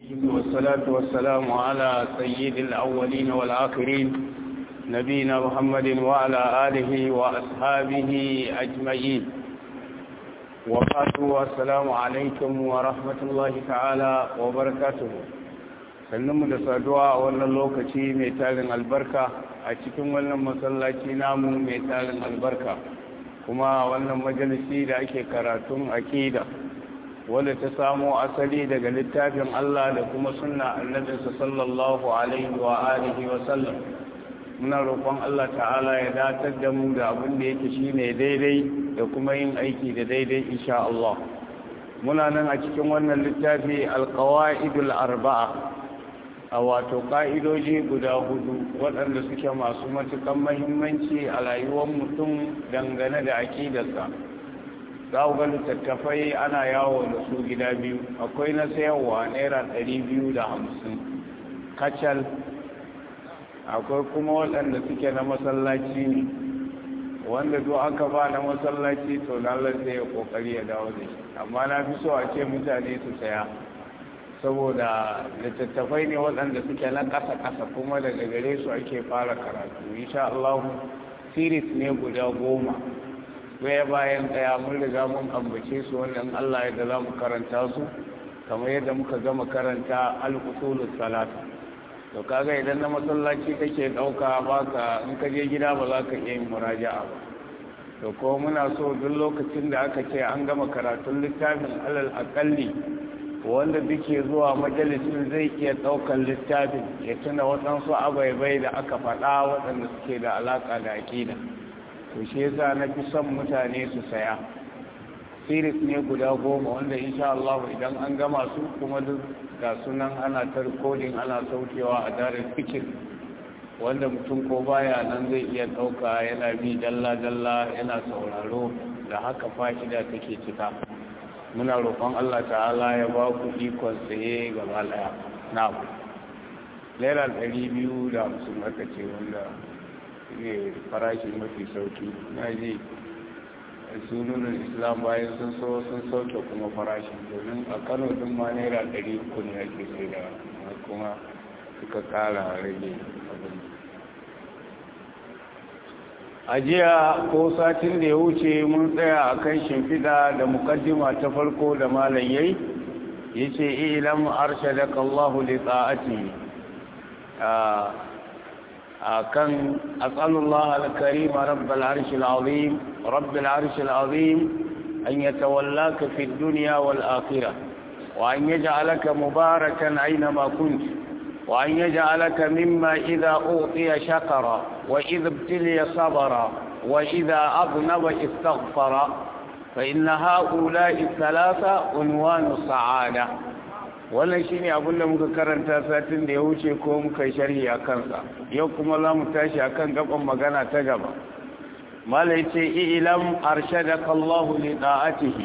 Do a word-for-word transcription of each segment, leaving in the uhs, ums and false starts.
والصلاة والسلام على سيد الأولين والآخرين نبينا محمد وعلى آله وأصحابه أجمعين وقالوا السلام عليكم ورحمة الله تعالى وبركاته sannan da saduwa a wannan lokaci mai tarin albarka a cikin wannan masallaci namu mai tarin albarka kuma wannan majalisi da ake karatun aqida wanda ta samo asali daga littafin Allah da kuma sunna annabinsa sallallahu alaihi wa alihi wa sallam muna roƙon Allah ta'ala ya datar da mu da abin da yake shine daidai da kuma yin aiki da daidai insha Allah muna nan a cikin wannan littafi alqawaidul arba'a a wato ka'idoji guda hudu waɗanda suke masu matukan muhimmanci a rayuwar mutum dangane da aqidarsa za ku ga littattafai ana yawo da su gida biyu akwai na sayarwa naira ɗari biyu da hamsin kacal akwai kuma waɗanda suke na masallaci ne wanda duk aka ba na masallaci to lalar sai ya ƙoƙari ya dawo da shi amma na fi so a ce mutane su saya saboda littattafai ne waɗanda suke na ƙasa-ƙasa kuma daga gare su ake fara karatu insha Allah series ne guda goma ɗaya bayan ɗaya mun riga mun ambace su wannan Allah yadda za mu karanta su kamar yadda muka gama karanta al-usulus salata to kaga idan na masallaci kake ɗauka baka in ka je gida ba za ka iya yin muraja'a ba to ko muna so duk lokacin da aka ce an gama karatun littafin alal akalli wanda duke zuwa majalisin zai iya ɗaukar littafin ya tuna waɗansu abaibai da aka faɗa waɗanda suke da alaƙa da aƙida to shi yasa na fi son mutane su saya series ne guda goma wanda insha Allah idan an gama su kuma duk ga sunan ana ta recording ana saukewa a darin fikir wanda mutum ko baya nan zai iya ɗauka yana bi dalla-dalla yana sauraro da haka fa'ida take cika muna roƙon Allah ta'ala ya ba ku ikon tsaye gaba ɗaya na naira ɗari biyu da hamsin aka ce wanda ne farashin mafi sauki na ji sununan islam bayan sun so sun sauke kuma farashin domin a kano din ma naira ɗari uku ne ake sai da kuma suka kara rage abin a jiya ko satin da ya wuce mun tsaya a kan shimfiɗa da mukaddima ta farko da malam yayi ya ce ilam arshadaka Allahu li ta'ati كان أسأل الله الكريم رب العرش العظيم رب العرش العظيم أن يتولاك في الدنيا والآخرة وأن يجعلك مباركا أينما كنت وأن يجعلك مما إذا أعطي شكر وإذا ابتلي صبر وإذا أذنب استغفر فإن هؤلاء الثلاثة عنوان السعادة wannan shi ne abinda muka karanta satin da ya wuce ko muka yi sharhi a kansa yau kuma za mu tashi a kan gaban magana ta gaba malai ce ilam arshadaka Allahu li da'atihi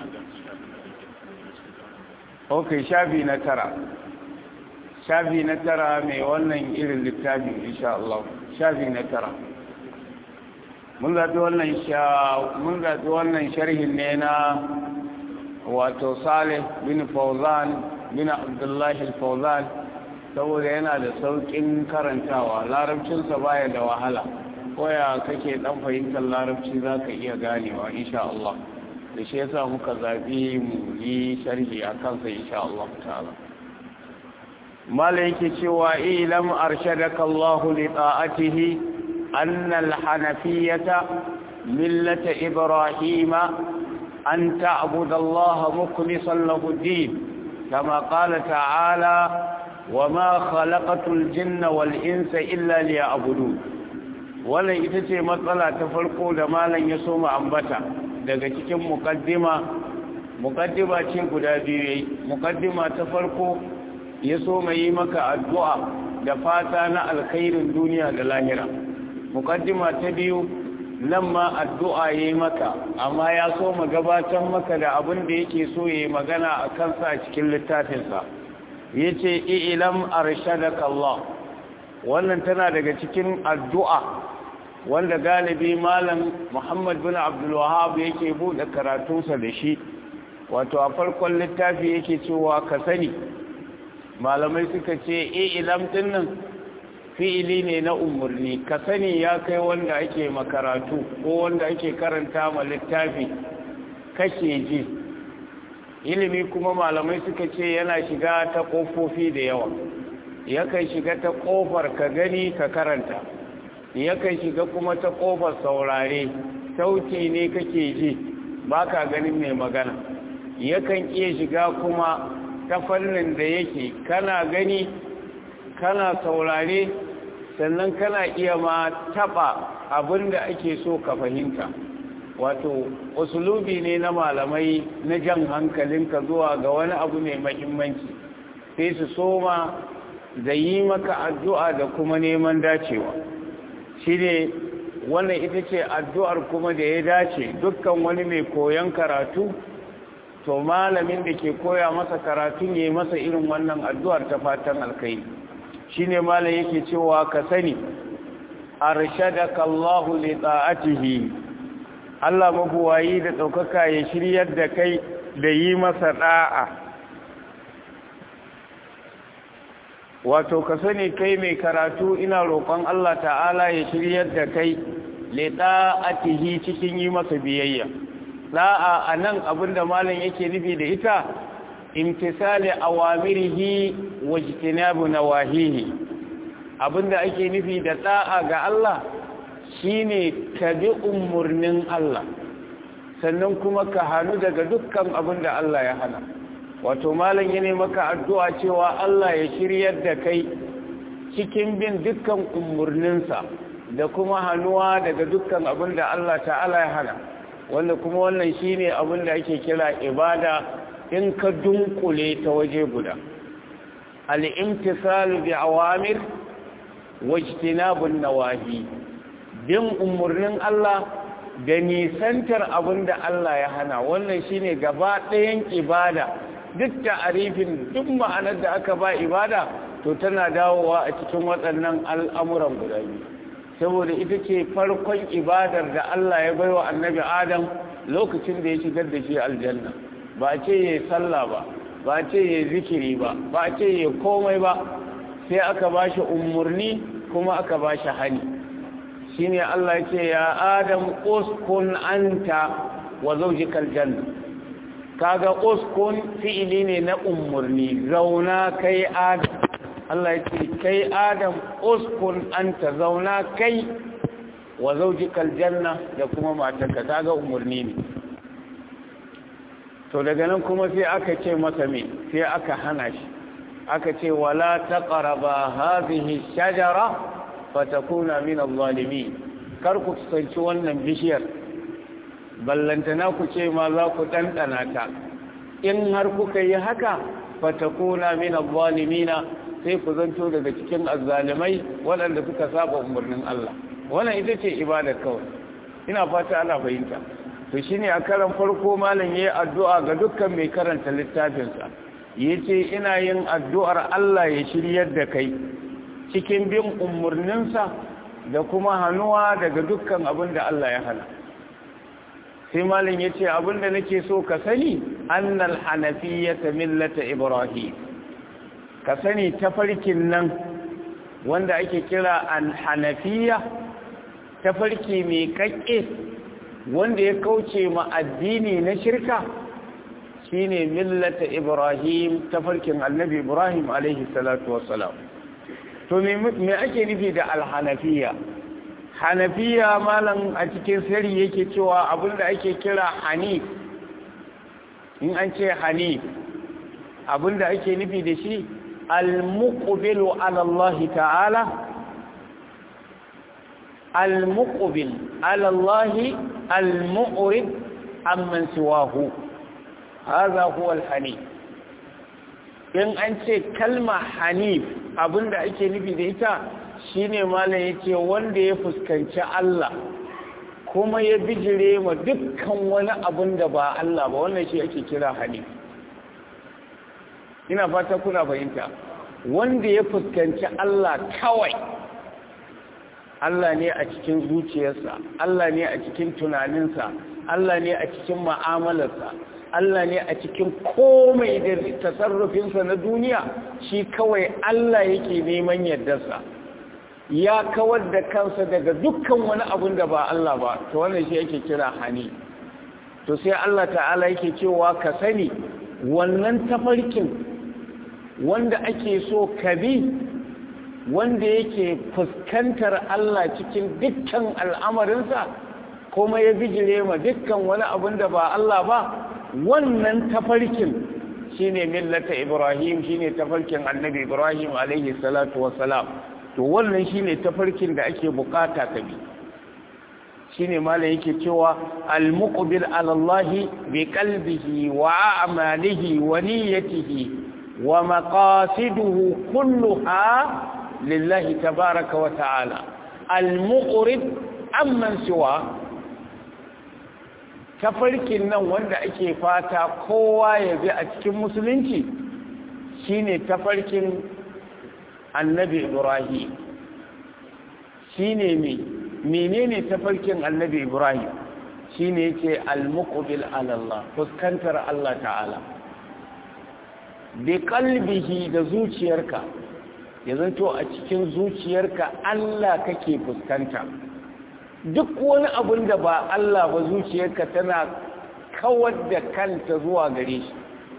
ok shafi na tara shafi na tara mai wannan irin littafin insha Allah shafi na tara mun zaɓi wannan sha mun zaɓi wannan sharhin ne na wato Salih bin Fawzan bin Abdullahi al-Fawzan saboda yana da saukin karantawa larabcinsa baya da wahala koya kake dan fahimtar larabci zaka iya ganewa insha Allah da shi yasa muka zabi mu yi sharhi akan sa insha Allah ta'ala malaiki cewa ilam arshadaka Allah li ta'atihi anna al-hanafiyyata millata ibrahima an ta'budu Allah mukhlishan lahu ad-din كما قال تعالى وما خلقت الجن والإنس إلا ليعبدون wannan ita ce matsala ta farko da malam ya so mu ambata daga cikin muqaddima muqaddima ce guda biyu yayi muqaddima ta farko ya so mai yi maka addu'a da fata na alkhairin duniya da lahira muqaddima ta biyu nan ma addu'a yayi maka amma ya so mu gabatar maka da abin da yake so yayi magana a kansa a cikin littafinsa yace ilam arshadaka Allah wannan tana daga cikin addu'a wanda galibi malam Muhammad bin Abdul Wahhab yake bude karatunsa da shi wato a farkon littafi yake cewa ka sani malamai suka ce ilam din nan fi'ili ne na umurni ka sani ya kai wanda ake makaratu ko wanda ake karanta ma littafi kake ji ilimi kuma malamai suka ce yana shiga ta kofofi da yawa yakan shiga ta kofar ka gani ka karanta yakan shiga kuma ta kofar saurare sauti ne kake ji baka ganin mai magana yakan iya shiga kuma ta fannin da yake kana gani kana saurare sannan kana iya ma taba abinda ake so ka fahimta wato usulubi ne na malamai na jan hankalinka zuwa ga wani abu mai muhimmanci sai su soma da yi maka addu'a da kuma neman dacewa shine wannan ita ce addu'ar kuma da ya dace dukkan wani mai koyon karatu to malamin da ke koya masa karatun ya yi masa irin wannan addu'ar ta fatan alkai shi ne malam yake cewa ka sani arshadaka Allahu li ta'atihi Allah mabuwayi da ɗaukaka ya shiryar da kai da yi masa ɗa'a wato ka sani kai mai karatu ina roƙon Allah ta'ala ya shiryar da kai li ta'atihi cikin yi masa biyayya da'a anan abinda malam yake nufi da ita imtisali awamirihi wajtinabu nawahihi abinda ake nufi da da'a ga Allah shine ka bi umurnin Allah sannan kuma ka hanu daga dukkan abinda Allah ya hana wato malam yana maka addu'a cewa Allah ya shiryar da kai cikin bin dukkan umurninsa da kuma hanuwa daga dukkan abinda Allah ta'ala ya hana wanda kuma wannan shine abin da ake kira ibada in ka dunkule ta waje guda al-imtisalu bi awamir wajtinabun nawahi bin umurnin Allah da nisantar abin da Allah ya hana wannan shine gaba ɗayan ibada duk ta'arifin duk ma'anar da aka ba ibada to tana dawowa a cikin waɗannan al'amuran guda biyu saboda ita ce farkon ibadar da Allah ya baiwa annabi Adam lokacin da ya shigar da shi aljanna ba ce yayi sallah ba ba ce yayi zikiri ba ba ce yayi komai ba sai aka bashi umurni kuma aka bashi hani shine Allah ya ce ya Adam uskun anta wa zawjika aljanna kaga uskun fi'ili ne na umurni zauna kai Adam Allah ya ce kai Adam uskun anta zauna kai wa zaujikal janna da kuma matarka kaga umurni ne to daga nan kuma sai aka ce masa me sai aka hana shi aka ce wala taqraba hadhihi shajara fatakuna min adh-dhalimin kar ku tsanci wannan bishiyar ballantana ku ce ma za ku dandana ta in har kuka yi haka fatakuna min adh-dhalimin sai ku zanto daga cikin azzalimai waɗanda suka saba umarnin Allah wannan ita ce ibada kawai ina fata ana fahimta to shine a karan farko malam yayi addu'a ga dukkan mai karanta littafin sa yace ina yin addu'ar Allah ya shiryar da kai cikin bin umarnin sa da kuma hanuwa daga dukkan abin da Allah ya hana sai malam yace abin da nake so ka sani annal hanafiyyata millata ibrahim ka sani tafarkin nan wanda ake kira al-hanafiya tafarki mai kakke wanda ya kauce ma addini na shirka shine millata ibrahim tafarkin annabi ibrahim alaihi salatu wassalam to me me ake nufi da al-hanafiya hanafiya malam a cikin sirri yake cewa abinda ake kira hanif in an ce hanif abinda ake nufi da shi المقبل على الله تعالى المقبل على الله المؤرد عمن سواه هذا هو الحنيف in an ce kalma hanif abinda ake nufi da ita shine malam yace wanda ya fuskanci Allah kuma ya bijire ma dukkan wani abin da ba Allah ba wannan shi ake kira hanif ina fata kuna fahimta wanda ya fuskanci Allah kawai Allah ne a cikin zuciyarsa Allah ne a cikin tunaninsa Allah ne a cikin mu'amalarsa Allah ne a cikin komai da tasarrufinsa na duniya shi kawai Allah yake neman yardarsa ya kawar da kansa daga dukkan wani abun da ba Allah ba to wannan shi yake kira hani to sai Allah ta'ala yake cewa ka sani wannan tafarkin wanda ake so ka bi wanda yake fuskantar Allah cikin dukkan al'amarinsa kuma ya bijire ma dukkan wani abun da ba Allah ba wannan tafarkin shine millata Ibrahim shine tafarkin Annabi Ibrahim alaihi salatu wassalam to wannan shine tafarkin da ake bukata ka bi shine malai yake cewa al-muqbil ala Allah bi qalbihi wa a'malihi wa niyyatihi wa maqasiduhu kulluha lillahi tabaaraka wa ta'ala al-muqrid amman siwa tafarkin nan wanda ake fata kowa ya bi a cikin musulunci shine tafarkin Annabi Ibrahim shine me menene tafarkin Annabi Ibrahim shine yake al-muqbil ala Allah fuskantar Allah ta'ala bi qalbihi da zuciyarka yanzu a cikin zuciyarka Allah kake fuskanta duk wani abun da ba Allah ba zuciyarka tana kawar da kanta zuwa gare shi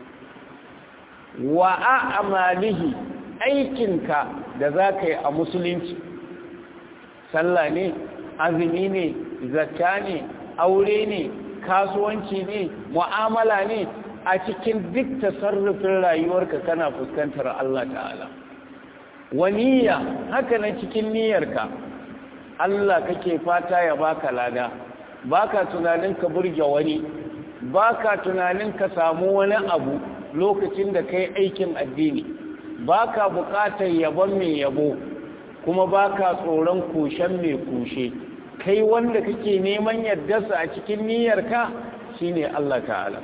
wa a'malihi aikinka da zaka yi a musulunci sallah ne azumi ne zakka ne aure ne kasuwanci ne mu'amala ne a cikin duk tasarrufin rayuwarka kana fuskantar Allah ta'ala wa niyya haka nan cikin niyyarka Allah kake fata ya baka lada baka tunanin ka burge wani baka tunanin ka samu wani abu lokacin da kai aikin addini baka bukatar yabon mai yabo kuma baka tsoron kushen mai kushe kai wanda kake neman yardarsa a cikin niyyarka shine Allah ta'ala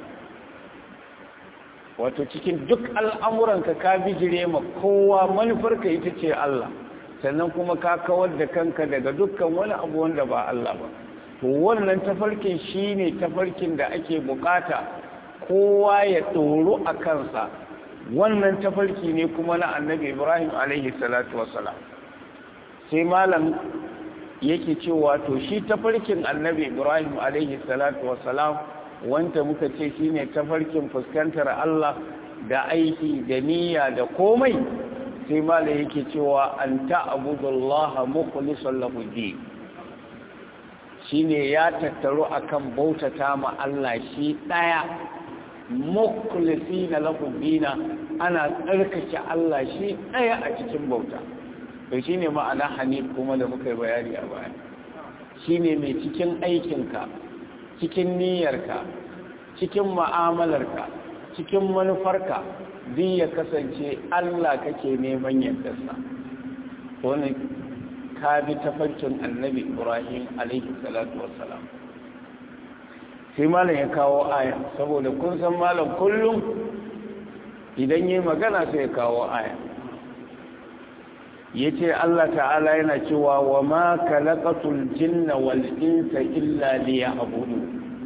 wato cikin duk al'amuranka ka bijire ma kowa manufarka ita ce Allah sannan kuma ka kawar da kanka daga dukkan wani abu wanda ba Allah ba to wannan tafarkin shine tafarkin da ake bukata kowa ya tsoro a kansa wannan tafarki ne kuma na Annabi Ibrahim alaihi salatu wassalam sai malam yake cewa to shi tafarkin Annabi Ibrahim alaihi salatu wassalam wanda muka ce shine tafarkin fuskantar Allah da aiki da niyya da komai sai malai yake cewa an ta'budullaha mukhlishan lahu din shine ya tattaro akan bautata ma Allah shi daya mukhlisina lahu din ana tsarkake Allah shi daya a cikin bauta to shine ma'ana hanif kuma da muka yi bayani a baya shine mai cikin aikinka cikin niyyarka cikin mu'amalarka cikin manufarka duk ya kasance Allah kake neman yardarsa wannan ka bi tafarkin Annabi Ibrahim alaihi salatu wassalam sai malam ya kawo aya saboda kun san malam kullum idan yayi magana sai ya kawo aya yace Allah ta'ala yana cewa wa ma khalaqatul jinna wal insa illa liya'budun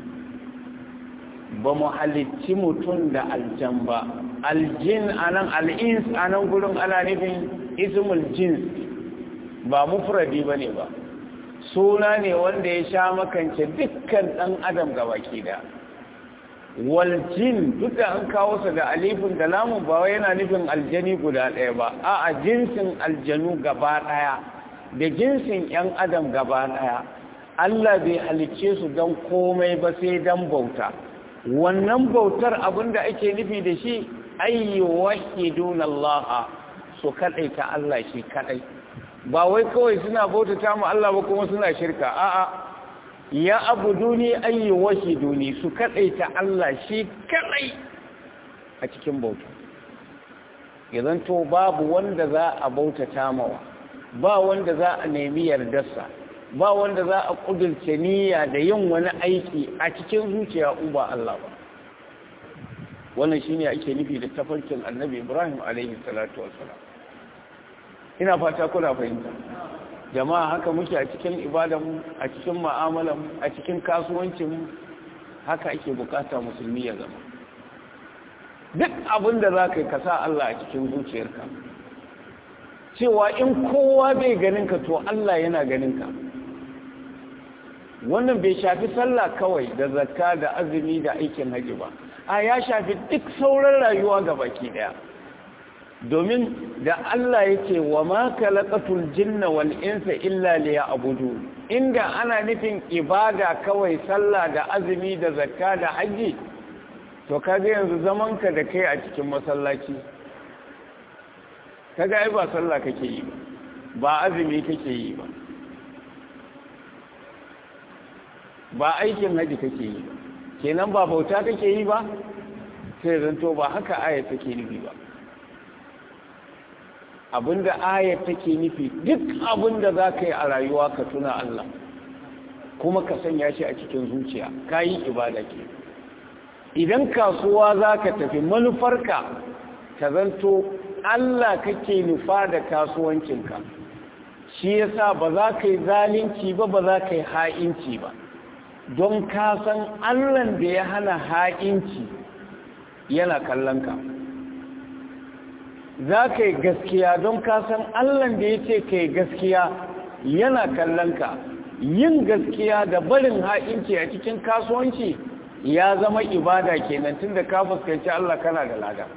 ba mu halicci mutum da aljan ba aljin anan al'ins anan gurin ana nufin ismul jins ba mufradi bane ba suna ne wanda ya sha makance dukkan dan adam gabaki da wal jin duk da an kawo sa da alifin da lamun ba wai yana nufin aljani guda ɗaya ba a'a jinsin aljanu gaba ɗaya da jinsin yan adam gaba ɗaya Allah bai halicce su don komai ba sai dan bauta wannan bautar abinda ake nufi da shi ayyu wahidun Allah su kadaita Allah shi kadai ba wai kawai suna bautata mu Allah ba kuma suna shirka a'a ya abuduni ayyu wahiduni su kadaita Allah shi kadai a cikin bauta idan to babu wanda za a bautata mawa ba wanda za a nemi yardarsa ba wanda za a kudurce niyya da yin wani aiki a cikin zuciya uba Allah ba wannan shine ake nufi da tafarkin Annabi Ibrahim alaihi salatu wassalam ina fata kuna fahimta jama'a haka muke a cikin ibadanmu a cikin mu'amalanmu a cikin kasuwancinmu haka ake bukata musulmi ya zama duk abin da za ka yi ka sa Allah a cikin zuciyarka cewa in kowa bai ganin ka to Allah yana ganin ka. Wannan bai shafi sallah kawai da zakka da azumi da aikin haji ba, a ya shafi duk sauran rayuwa ga baki daya. Domin da Allah yake wa ma khalaqatul jinna wal insa illa liya'budun, inda ana nufin ibada kawai sallah da azumi da zakka da haji, to kaga yanzu zaman ka da kai a cikin masallaci kaga ai ba sallah kake yi ba, ba azumi kake yi ba, ba aikin haji kake yi ba, kenan ba bauta kake yi ba, sai zanto ba haka ayat take nufi ba. Abinda ayat take nufi duk abinda za ka yi a rayuwa ka tuna Allah kuma ka sanya shi a cikin zuciya, ka yi ibada ke. Idan kasuwa za ka tafi manufarka ka zanto Allah kake nufa da kasuwancinka, shi yasa ba za ka yi zalunci ba, ba za ka yi ha'inci ba, don ka san Allahn da ya hana ha'inci yana kallon ka. Za ka yi gaskiya don ka san Allahn da ya ce ka yi gaskiya yana kallon ka. Yin gaskiya da barin ha'inci a cikin kasuwanci ya zama ibada kenan, tunda ka fuskanci Allah kana da lada.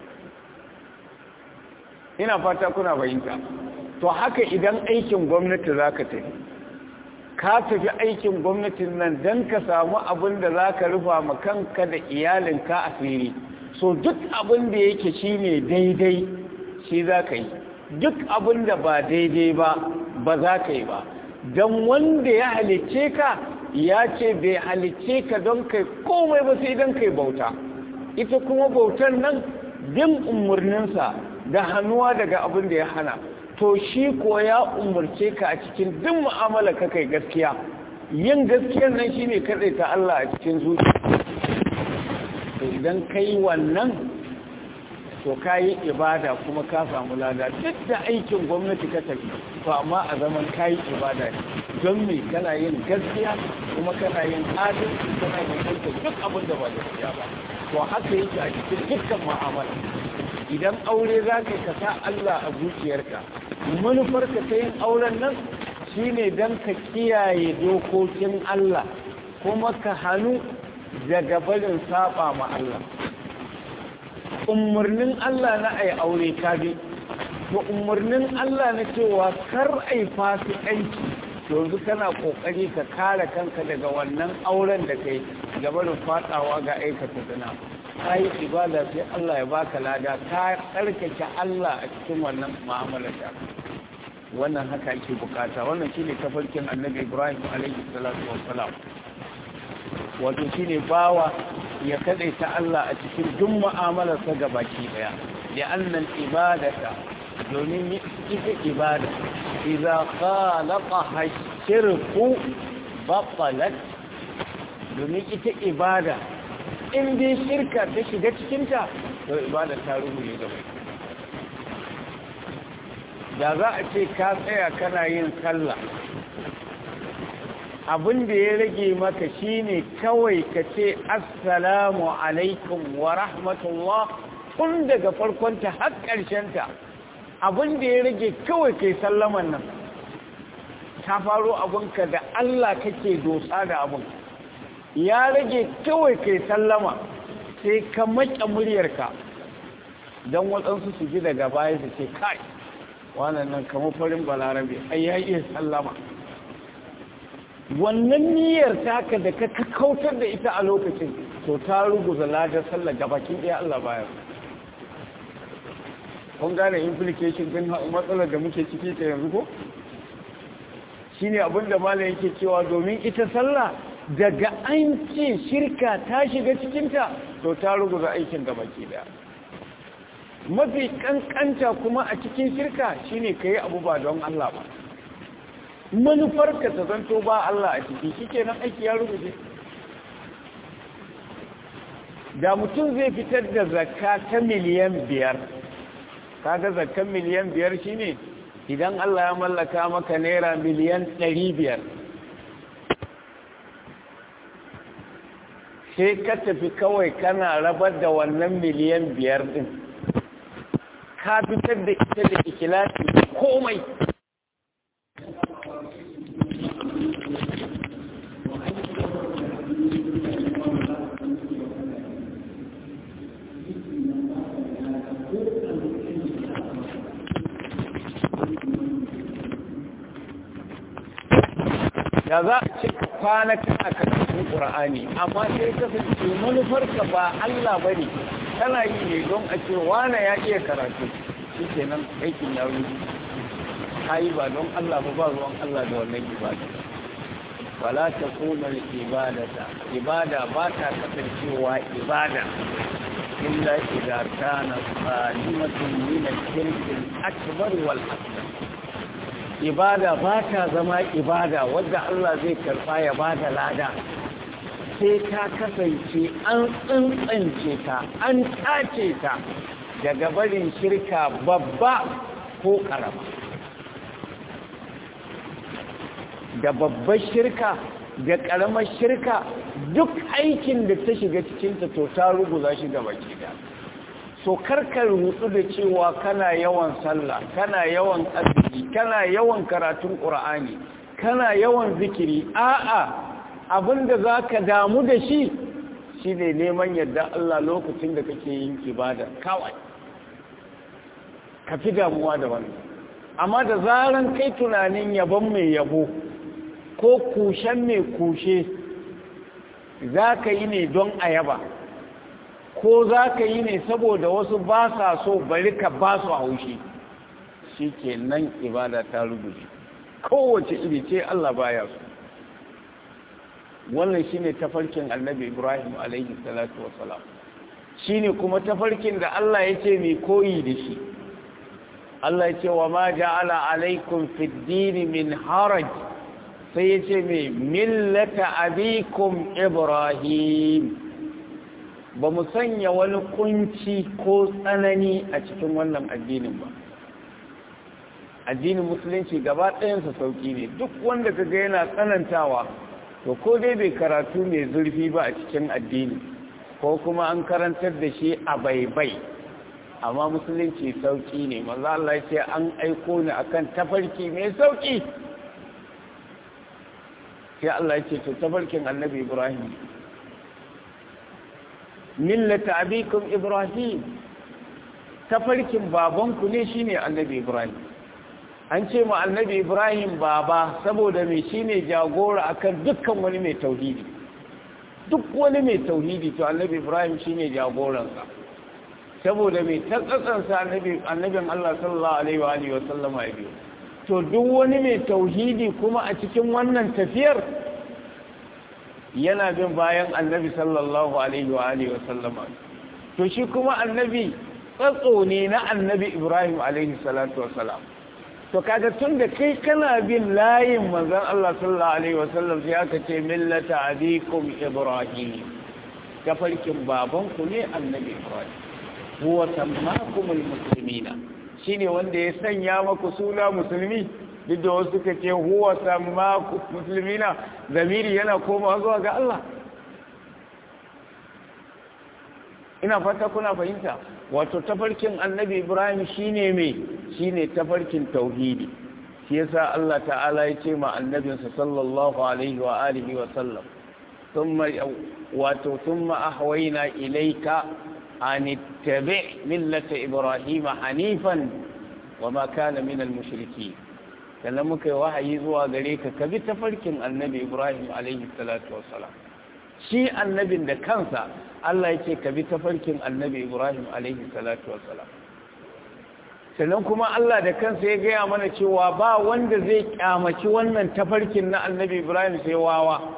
Ina fata kuna fahimta. To haka idan aikin gwamnati za ka tafi, ka tafi aikin gwamnatin nan don ka samu abin da za ka rufa ma kanka da iyalinka asiri. So duk abin da yake shi ne daidai shi za ka yi, duk abin da ba daidai ba ba za ka yi ba, don wanda ya halicce ka ya ce bai halicce ka don kai komai ba sai don kai bauta. Ita kuma bautar nan bin umarninsa da hannuwa daga abin da ya hana, to shi ko ya umarce ka a cikin duk mu'amala ka kai gaskiya. Yin gaskiyar nan shine kaɗaita Allah a cikin zuciya. To idan kai wannan to ka yi ibada kuma ka samu lada, duk da aikin gwamnati ka tafi, to amma a zaman ka yi ibada ne. Don me kana yin gaskiya kuma kana yin adalci, kana yin aikin duk abin da ba gaskiya ba. To haka yake a cikin dukkan mu'amala. Idan aure za ka ka sa Allah a zuciyarka, manufarka ta yin auren nan shine don ka kiyaye dokokin Allah kuma ka hannu daga barin saba ma Allah. Umarnin Allah na ai aure ka bi, to umarnin Allah na cewa kar ai fasikanci, yanzu kana kokari ka kare kanka daga wannan auren da kai gaba da fadawa ga aikata zina. Ka yi ibada sai Allah ya baka lada, ka tsarkake Allah a cikin wannan mu'amalar da. Wannan haka ake bukata. Wannan shine tafarkin Annabi Ibrahim alaihi salatu wassalam. Wato shine bawa ya kadaita Allah a cikin duk mu'amalarsa gabaki daya. Ya annal ibadata, domin ita ibada idza khalaqa shirku batalat, domin ita ibada in dai shirka ta shiga cikinta to ibada ta rubuce gaba. Da za a ce ka tsaya kana yin sallah, abin da ya rage maka shine kawai ka ce assalamu alaikum wa rahmatullah tun daga farkonta har ƙarshenta. Abin da ya rage kawai kai sallaman nan, ta faro abinka da Allah kake dosa da abin, ya rage kawai kai sallama sai ka maƙa muryarka don waɗansu su ji daga baya su ce kai wannan nan kamar farin balarabe ai ya iya sallama. Wannan niyyar taka da ka kautar da ita a lokacin, to ta ruguza ladar sallar gabakin ɗaya Allah baya. Kun gane implication din matsalar da muke ciki ta yanzu ko? Shine abin da malam yake cewa domin ita sallah daga an ce shirka ta shiga cikinta, to ta ruguza aikin gabaki ɗaya. Mafi kankanta kuma a cikin shirka shine kai abu ba don Allah ba. Manufarka ta zanto ba Allah a ciki, shikenan aiki ya rubuce. Da mutum zai fitar da zakka ta miliyan biyar, kaga zakkan miliyan biyar shine idan Allah ya mallaka maka naira miliyan ɗari biyar, sai ka tafi kawai kana rabar da wannan miliyan biyar din ka fitar da ita da ikilasi komai da za a ce kwana kana karatun ƙura'ani amma sai kasance manufarka ba Allah ba ne tana yi ne don a ce wane ya iya karatu shi ke nan aikin ya rufe ka yi ba don Allah ba ba ruwan Allah da wannan ibada wala ta kunar ibadata ibada ba ta kasancewa ibada illa idza kana salimatun min al-shirk al-akbar wal asghar ibada ba ta zama ibada wadda Allah zai karɓa ya ba da lada sai ta kasance an tsantsance ta an tace ta daga barin shirka babba ko ƙarama da babbar shirka da ƙaramar shirka duk aikin da ta shiga cikinta to ta ruguza shi gaba da so karkar rutsu da cewa kana yawan sallah kana yawan azumi kana yawan karatun qur'ani kana yawan zikiri a'a abinda zaka damu da shi shine neman yadda Allah lokacin da kake yin ibada kawai ka fi damuwa da wannan amma da zaran kai tunanin yabon mai yabo ko kushen mai kushe zaka yi ne don ayaba ko za ka yi ne saboda wasu ba sa so bari ka ba su haushi shi ke nan ibada ta rubuce kowace iri ce Allah baya su wannan shi ne tafarkin annabi Ibrahim alaihi salatu wasalam shi ne kuma tafarkin da Allah ya ce mai koyi da shi Allah ya ce wa ma ja'ala alaikum fid dini min haraj sai ya ce mai millata abikum Ibrahim ba mu sanya wani kunci ko tsanani a cikin wannan addinin ba addinin musulunci gaba ɗayansa sauƙi ne duk wanda kaga yana tsanantawa to ko dai bai karatu mai zurfi ba a cikin addini ko kuma an karantar da shi a baibai amma musulunci sauƙi ne manzo Allah ya ce an aiko ni akan tafarki mai sauƙi sai Allah ya ce to tafarkin annabi Ibrahim millata abikum Ibrahim tafarkin babanku ne shine annabi Ibrahim an ce ma annabi Ibrahim baba saboda me shine jagora akan dukkan wani mai tauhidi duk wani mai tauhidi to annabi Ibrahim shine jagoransa saboda me tsatsansa annabi annabin Allah sallallahu alaihi wa alihi wa sallama ya biyo to duk wani mai tauhidi kuma a cikin wannan tafiyar yana bin bayan annabi sallallahu alaihi wa alihi wasallama to shi kuma annabi tsatso ne na annabi Ibrahim alaihi salatu wasalam to kaga tunda kai kana bin layin manzon Allah sallallahu alaihi wasallam sai aka ce millata abikum Ibrahim tafarkin baban ku ne annabi Ibrahim huwa sammakumul muslimina shine wanda ya sanya maku suna musulmi duk da wasu suka ce huwa sammaku muslimina zamiri yana komawa zuwa ga Allah ina fata kuna fahimta wato tafarkin annabi Ibrahim shine me shine tafarkin tauhidi shi yasa Allah ta'ala ya ce ma annabinsa sallallahu alaihi wa alihi wa sallam thumma wato thumma ahwayna ilayka an ittabi' millata Ibrahim hanifan wama kana minal mushrikeen sannan muka yi wahayi zuwa gare ka ka bi tafarkin annabi Ibrahim alaihi salatu wassalam shi annabin da kansa Allah ya ce ka bi tafarkin annabi Ibrahim alaihi salatu wassalam sannan kuma Allah da kansa ya gaya mana cewa ba wanda zai kyamaci wannan tafarkin na annabi Ibrahim sai wawa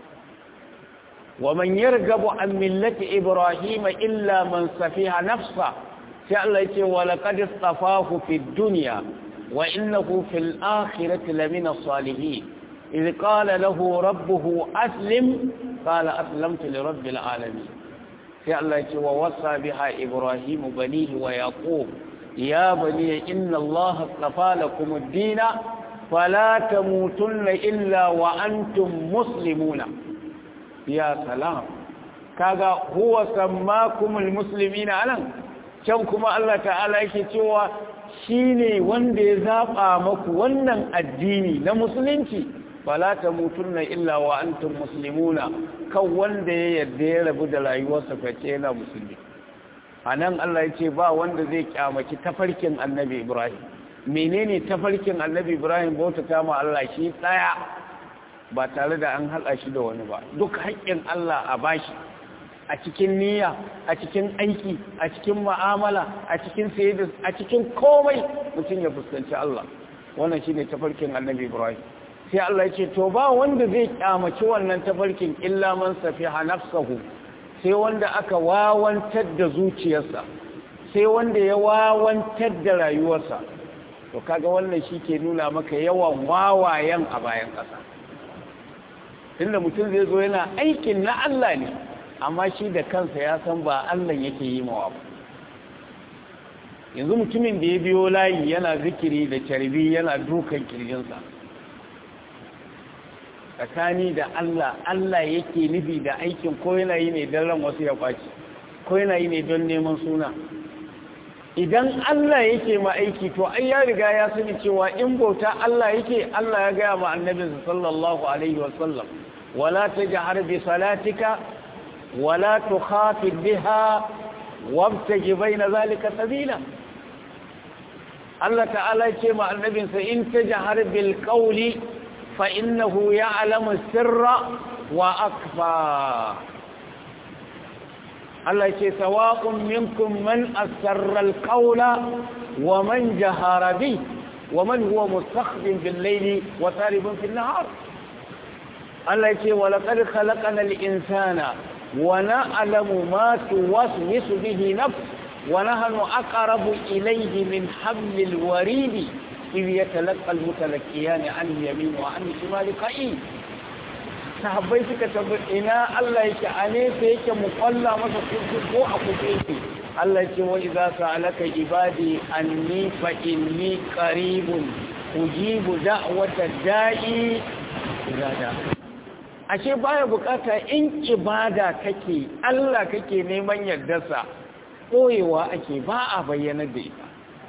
wa man yargabu an millati Ibrahim illa man safiha nafsa sai Allah ya ce wa laqad istafahu fid dunya وإنه في الآخرة لمن الصالحين إذ قال له ربه أسلم قال أسلمت لرب العالمين في الله ووصى بها إبراهيم بنيه ويعقوب يا بني إن الله اصطفى لكم الدين فلا تموتن إلا وأنتم مسلمون يا سلام kaga huwa sammakumul muslimina anan can kuma Allah ta'ala yake cewa shine wanda ya zaba maku wannan addini na musulunci fala tamutunna illa wa antum muslimuna kan wanda ya yarda ya rabu da rayuwarsa face yana musulmi anan Allah ya ce ba wanda zai kyamaki tafarkin annabi Ibrahim menene tafarkin annabi Ibrahim bautata ma Allah shi tsaya ba tare da an haɗa shi da wani ba duk haƙƙin Allah a bashi a cikin niyya a cikin aiki a cikin mu'amala a cikin sayyid a cikin komai mutum ya fuskanci Allah wannan shine tafarkin annabi Ibrahim sai Allah ya ce to ba wanda zai kyamaci wannan tafarkin illa man safiha nafsahu sai wanda aka wawantar da zuciyarsa sai wanda ya wawantar da rayuwarsa to kaga wannan shi ke nuna maka yawan wawayen a bayan ƙasa inda mutum zai zo yana aikin na Allah ne amma shi da kansa ya san ba Allah yake yi mawa ba yanzu mutumin da ya biyo layi yana zikiri da carbi yana dukan kirjinsa tsakani da Allah Allah yake nufi da aikin ko yana yi ne don ran wasu ya kwaci ko yana yi ne don neman suna idan Allah yake ma aiki to ai ya riga ya sani cewa in bauta Allah yake Allah ya gaya ma annabinsa sallallahu alaihi wasallam wala tajhar bi salatika wala tukhafid biha wabtaji baina zalika sabila Allah ta'ala ce ma annabinsa in tajhar bil qawli fa innahu ya'lamu sirra wa akfa Allah ce sawa'un minkum man asarra al-qawla wa man jahara bi wa man huwa mustakhfin bil layli wa saribun fil nahar Allah ce wa laqad khalaqna al-insana wa na'lamu ma tuwaswisu bihi nafs wa nahnu aqrabu ilayhi min hablil warid idh yatalaqqa al-mutalaqqiyan 'an al-yamin wa 'an al-shimali qa'id sahabbai suka tabbata ina Allah yake a nesa yake mu kwalla masa kuku ko a kuku yake Allah ce wa idza sa'alaka ibadi anni fa inni qaribun ujibu da'wata da'i ibada ashe baya bukata in ibada kake Allah kake neman yardarsa koyewa ake ba a bayyana da ita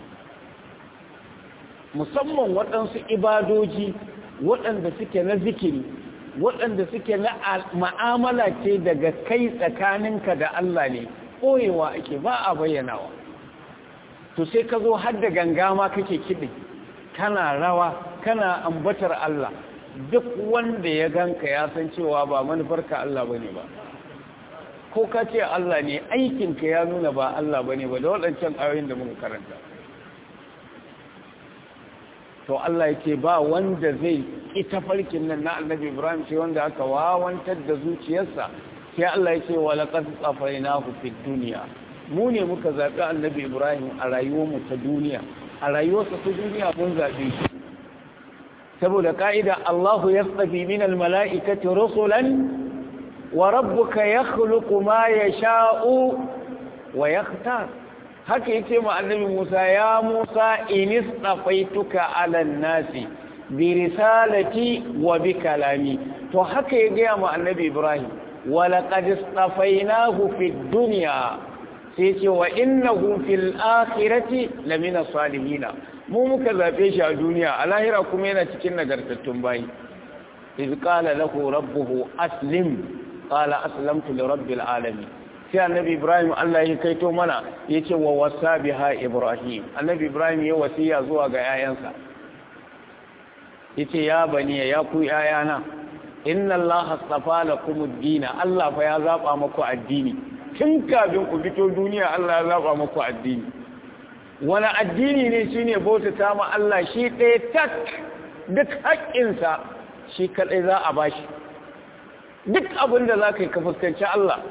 musamman waɗansu ibadoji waɗanda suke na zikiri waɗanda suke na ma'amala ce daga kai tsakaninka da Allah ne ɓoyewa ake ba a bayyanawa to sai ka zo har da gangama kake kiɗi kana rawa kana ambatar Allah duk wanda ya ganka ya san cewa ba manufarka Allah bane ba ko ka ce Allah ne aikinka ya nuna ba Allah bane ba da waɗancan ayoyin da muka karanta to Allah yake ba wanda zai ita farkin nan na Annabi Ibrahim sai wanda aka wawantar da zuciyarsa sai Allah yake wa laqad safainahu fid dunya mu ne muka zabi Annabi Ibrahim a rayuwarmu ta duniya a rayuwarsa ta duniya mun zabe shi saboda kaida Allahu yastafi min almalaikati rusulan wa rabbuka yakhluqu ma yasha'u wa yakhtar haka yace ma annabi Musa ya Musa inistafaituka ala nasi bi risalati wa bi kalami to haka ya ga ma annabi Ibrahim wa laqad istafainahu fid dunya sai ce wa innahu fil akhirati lamina salihin mu muka zabe shi a duniya a lahira kuma yana cikin nagartattun bayi iz qala lahu rabbuhu aslim qala aslamtu li rabbil alamin sai annabi Ibrahim Allah ya kaito mana yace wa wasa biha Ibrahim annabi Ibrahim ya wasiya zuwa ga yayansa yace ya bani ya ku yayana inna Allah astafa lakum ad-din Allah fa ya zaba muku addini tun kafin ku fito duniya Allah ya zaba muku addini wani addini ne shine bautata ma Allah shi ɗaya tak duk haƙƙinsa shi kadai za a bashi duk abin da zaka yi ka fuskanci Allah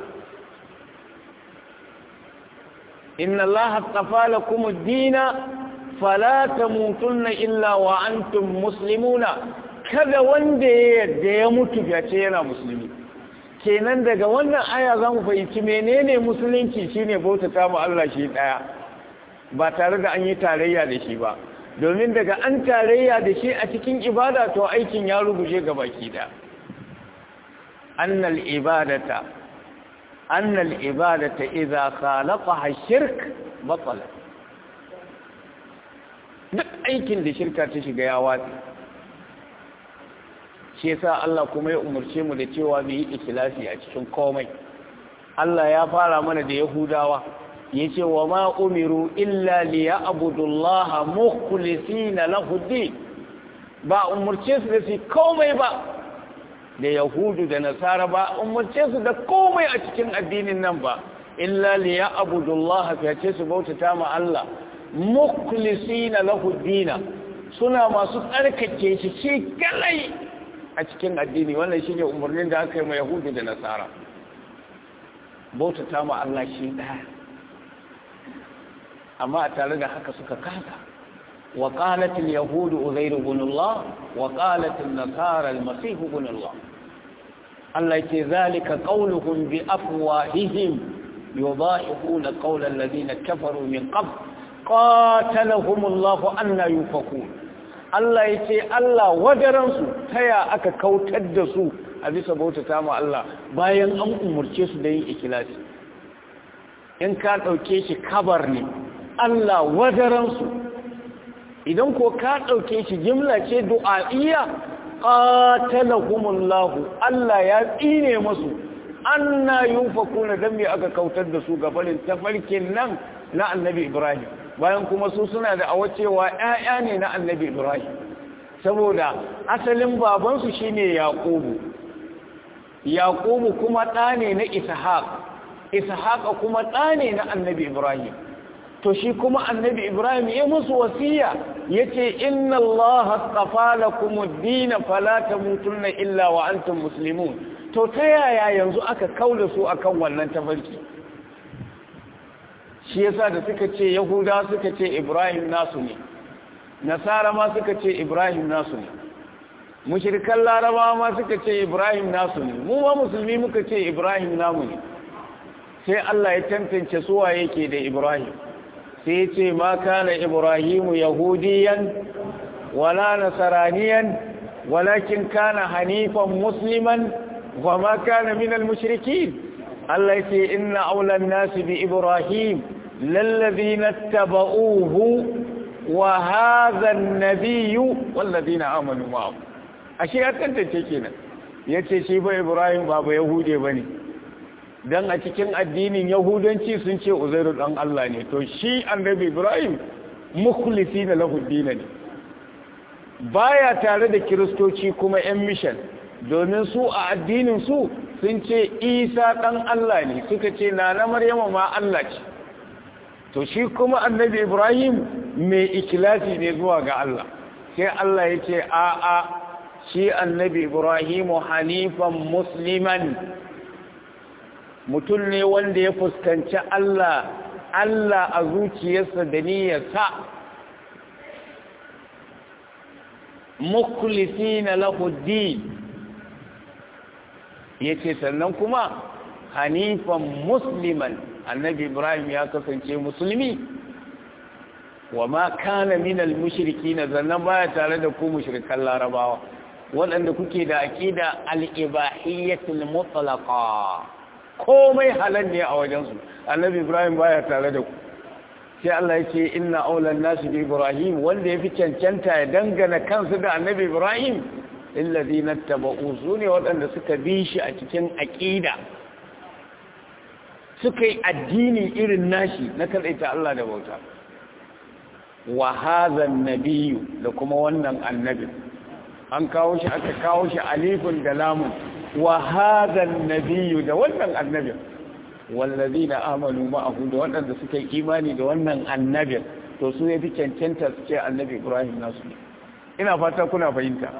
inna Allah astafa lakum ad-din fala tamutunna illa wa antum muslimuna kada wanda ya yarda ya mutu ya ce yana musulmi kenan daga wannan aya zamu fahimci menene musulunci shine bautata ma Allah shi daya ba tare da an yi tarayya da shi ba domin daga an tarayya da shi a cikin ibada to aikin ya ruguje gabaki da annal ibadata annal ibadata idza khalaqaha shirk batala duk aikin da shirka ta shiga ya watsi shi yasa Allah kuma ya umarce mu da cewa mu yi ikhlasi a cikin komai Allah ya fara mana da Yahudawa yace wa ma umiru illa liya'budullaha mukhlisina lahu din ba umurce su da su komai ba da Yahudu da Nasara ba umurce su da komai a cikin addinin nan ba illa liya'budullaha fa su bautata ma Allah mukhlisina lahu din suna masu tsarkake shi shi kalai a cikin addini wannan shine umurnin da aka yi ma Yahudu da Nasara bautata ma Allah shi daya amma a tare da haka suka kasa wa qalat al yahud uzair ibn Allah wa qalat an nasara al masih ibn Allah Allah yake zalika qawluhum bi afwahihim yudahiruna qawla alladhina kafaru min qabl qatalahum Allah anna yufakun Allah yake Allah wadaran su taya aka kautar da su a bisa bautata ma Allah bayan an umurce su da yin ikhlasi in ka dauke shi kabar ne Allah wadaransu idan ko ka ɗauke shi jimla ce du'a'iyya qatalahumullahu Allah ya tsine musu anna yufakuna dan me aka kautar da su gabanin tafarkin nan na Annabi Ibrahim bayan kuma su suna da awacewa ƴaƴa ne na Annabi Ibrahim saboda asalin baban su shine Yaqubu Yaqubu kuma ɗa ne na Ishaq Ishaq kuma ɗa ne na Annabi Ibrahim to shi kuma annabi Ibrahim ya musu wasiya yace inna allaha astafa lakum ad-din fala tamutunna illa wa antum muslimun to ta yaya yanzu aka kaula su akan wannan tafarki shi yasa da suka ce yahuda suka ce Ibrahim nasu ne nasara ma suka ce Ibrahim nasu ne mushrikan laraba ma suka ce Ibrahim nasu ne mu ma musulmi muka ce Ibrahim namu ne sai Allah ya tantance su waye yake da Ibrahim sai ce ma kana ibrahimu yahudiyan wala nasaraniyan walakin kana hanifan musliman wa ma kana minal mushrikin Allah yace inna awlan nasi bi ibrahim lalladhina tabauhu wa hadha an-nabiyyu walladhina amanu ma'ahu ashe ya tantance kenan yace shi ba ibrahim ba ba yahude bane dan a cikin addinin yahudanci sun ce uzairu dan Allah ne to shi annabi Ibrahim mukhlisina lahu din ne baya tare da kristoci kuma yan mission domin su a addinin su sun ce Isa dan Allah ne suka ce nana Maryama ma Allah ce to shi kuma annabi Ibrahim mai ikhlasi ne zuwa ga Allah sai Allah yace a a shi annabi Ibrahim hanifan musliman mutum ne wanda ya fuskanci Allah Allah a zuciyarsa da niyyarsa mukhlisina lahu din yace sannan kuma hanifan musliman annabi Ibrahim ya kasance musulmi wama kana minal mushrikin zannan baya tare da ku mushrikan larabawa waɗanda kuke da aqida al-ibahiyyatul mutlaqa komai halal ne a wajensu annabi Ibrahim baya tare da ku sai Allah ya ce inna aulan nasu bi Ibrahim wanda yafi cancanta ya dangana kansu da annabi Ibrahim alladhina tabau sune waɗanda suka bi shi a cikin aqida suka yi addini irin nashi na kadaita Allah da bauta wa hadha an-nabiyyu da kuma wannan annabi an kawo shi aka kawo shi alifun da lamun wa hadha an-nabiyyu da wannan annabi wallazina amanu ma'ahu da wanda suka yi imani da wannan annabi to su yafi cancanta su ce annabi Ibrahim nasu ina fata kuna fahimta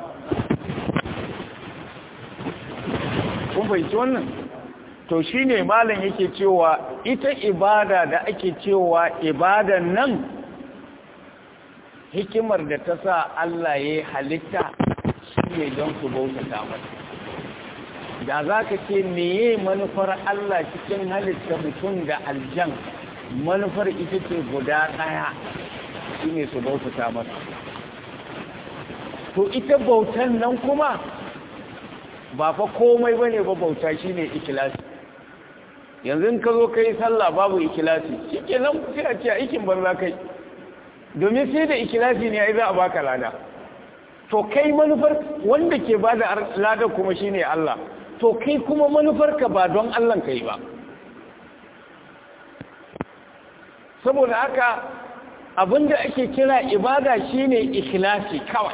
kun fahimci wannan to shine malam yake cewa ita ibada da ake cewa ibadan nan hikimar da ta sa Allah ya halitta shine don su bautata masa da za ka ce meye manufar Allah cikin halitta mutum da aljan manufar ita ce guda ɗaya shi ne su bautata masa to ita bautan nan kuma ba fa komai ba ne ba bauta shi ne ikilasi yanzu in ka zo kai sallah babu ikhlasi shikenan sai a ce aikin banza kai domin sai da ikhlasi ne ai za a baka lada to kai manufar wanda ke bada lada kuma shine Allah to kai kuma manufarka ba don Allah kai ba saboda haka abinda ake kira ibada shine ikhlasi kawai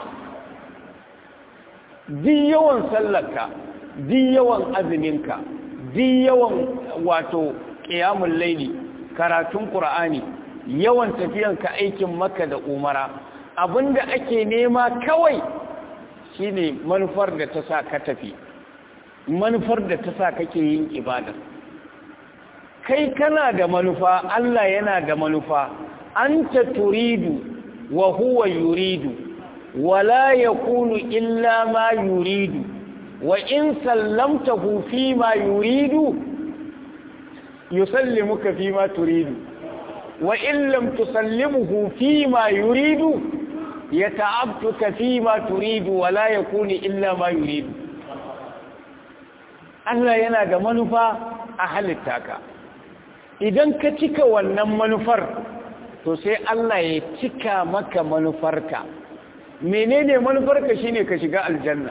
duk yawan sallarka duk yawan azuminka duk yawan wato qiyamul layli karatun qur'ani yawan tafiyanka aikin makka da umara abinda ake nema kawai shine manufar da ta sa ka tafi manufar da ta sa kake yin ibada kai kana da manufa Allah yana da manufa anta turidu wa huwa yuridu wala yakunu illa ma yuridu wa in sallamtahu fi ma yuridu yusallimuka fi ma turidu wa in lam tusallimhu fi ma yuridu yata'abtuka fi ma turidu wala yakunu illa ma yuridu Allah yana da manufa a halitta ka idan ka cika wannan manufar to sai Allah ya cika maka manufarka menene manufarka shine ka shiga aljanna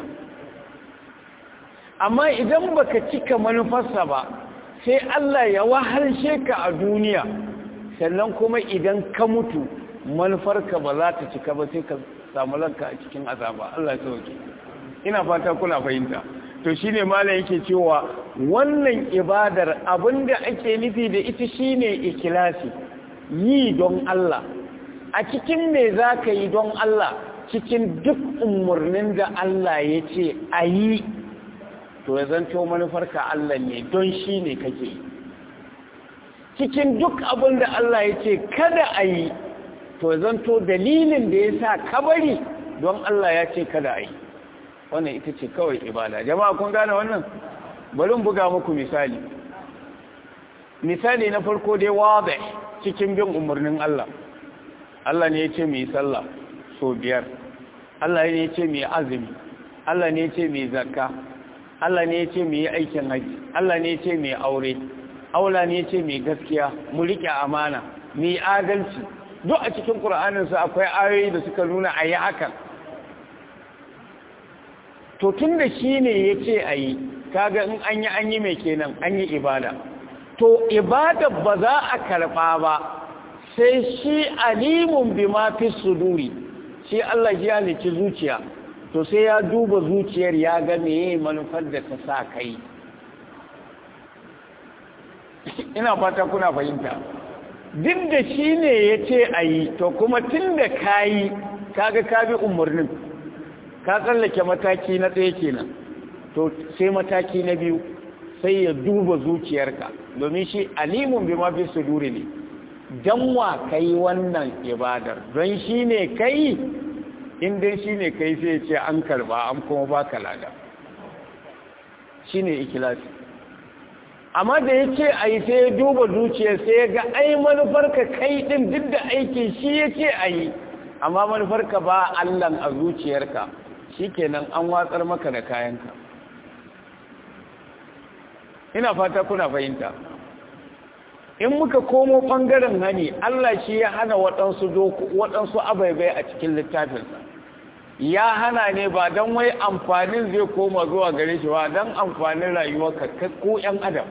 amma idan baka cika manufarsa ba sai Allah ya wahalshe ka a duniya sannan kuma idan ka mutu manufarka ba za ta cika ba sai ka samu lanka a cikin azaba Allah ya sauke ina fata kuna fahimta to shine malam yake cewa wannan ibadar abinda ake nufi da ita shine ikhlasi yi don Allah a cikin me zaka yi don Allah cikin duk umurnin da Allah ya ce ayi to ya zanto manufarka Allah ne don shine kake yi cikin duk abinda Allah ya ce kada ayi to ya zanto dalilin da yasa ka bari don Allah ya ce kada ayi wannan ita ce kawai ibada jama'a kun gane wannan bari buga muku misali misali na farko dai wadih cikin bin umarnin Allah Allah ne ya ce mu yi sallah so biyar Allah ne ya ce mu yi azumi Allah ne ya ce mu yi zakka Allah ne ya ce mu yi aikin haji Allah ne ya ce mu yi aure Allah ne ya ce mu yi gaskiya mu rike amana mu yi adalci duk a cikin Qur'anin su akwai ayoyi da suka nuna ayi hakan to tun da shi ne ya ce a yi kaga in an yi an yi mai kenan an yi ibada to ibada ba za a karɓa ba sai shi alimun bi ma fi suduri shi Allah ya halicci zuciya to sai ya duba zuciyar ya ga meye manufar da ta sa kai ina fata kuna fahimta duk da shi ne ya ce a yi to kuma tun da ka yi kaga ka bi umarnin ka tsallake mataki na ɗaya kenan to sai mataki na biyu sai ya duba zuciyarka domin shi alimun bi ma fi suduri ne dan wa kai wannan ibadar don shi ne kai in dai shi ne kai sai ya ce an karba an kuma baka lada shi ne ikhlasi amma da ya ce a yi sai ya duba zuciyar sai ya ga ai manufarka kai ɗin duk da aikin shi ya ce a yi amma manufarka ba Allahn a zuciyarka shi kenan an watsar maka da kayanka ina fata kuna fahimta in muka komo ɓangaren hani Allah shi ya hana waɗansu waɗansu abaibai a cikin littafinsa ya hana ne ba don wai amfanin zai koma zuwa gare shi ba don amfanin rayuwarka ko ‘yan adam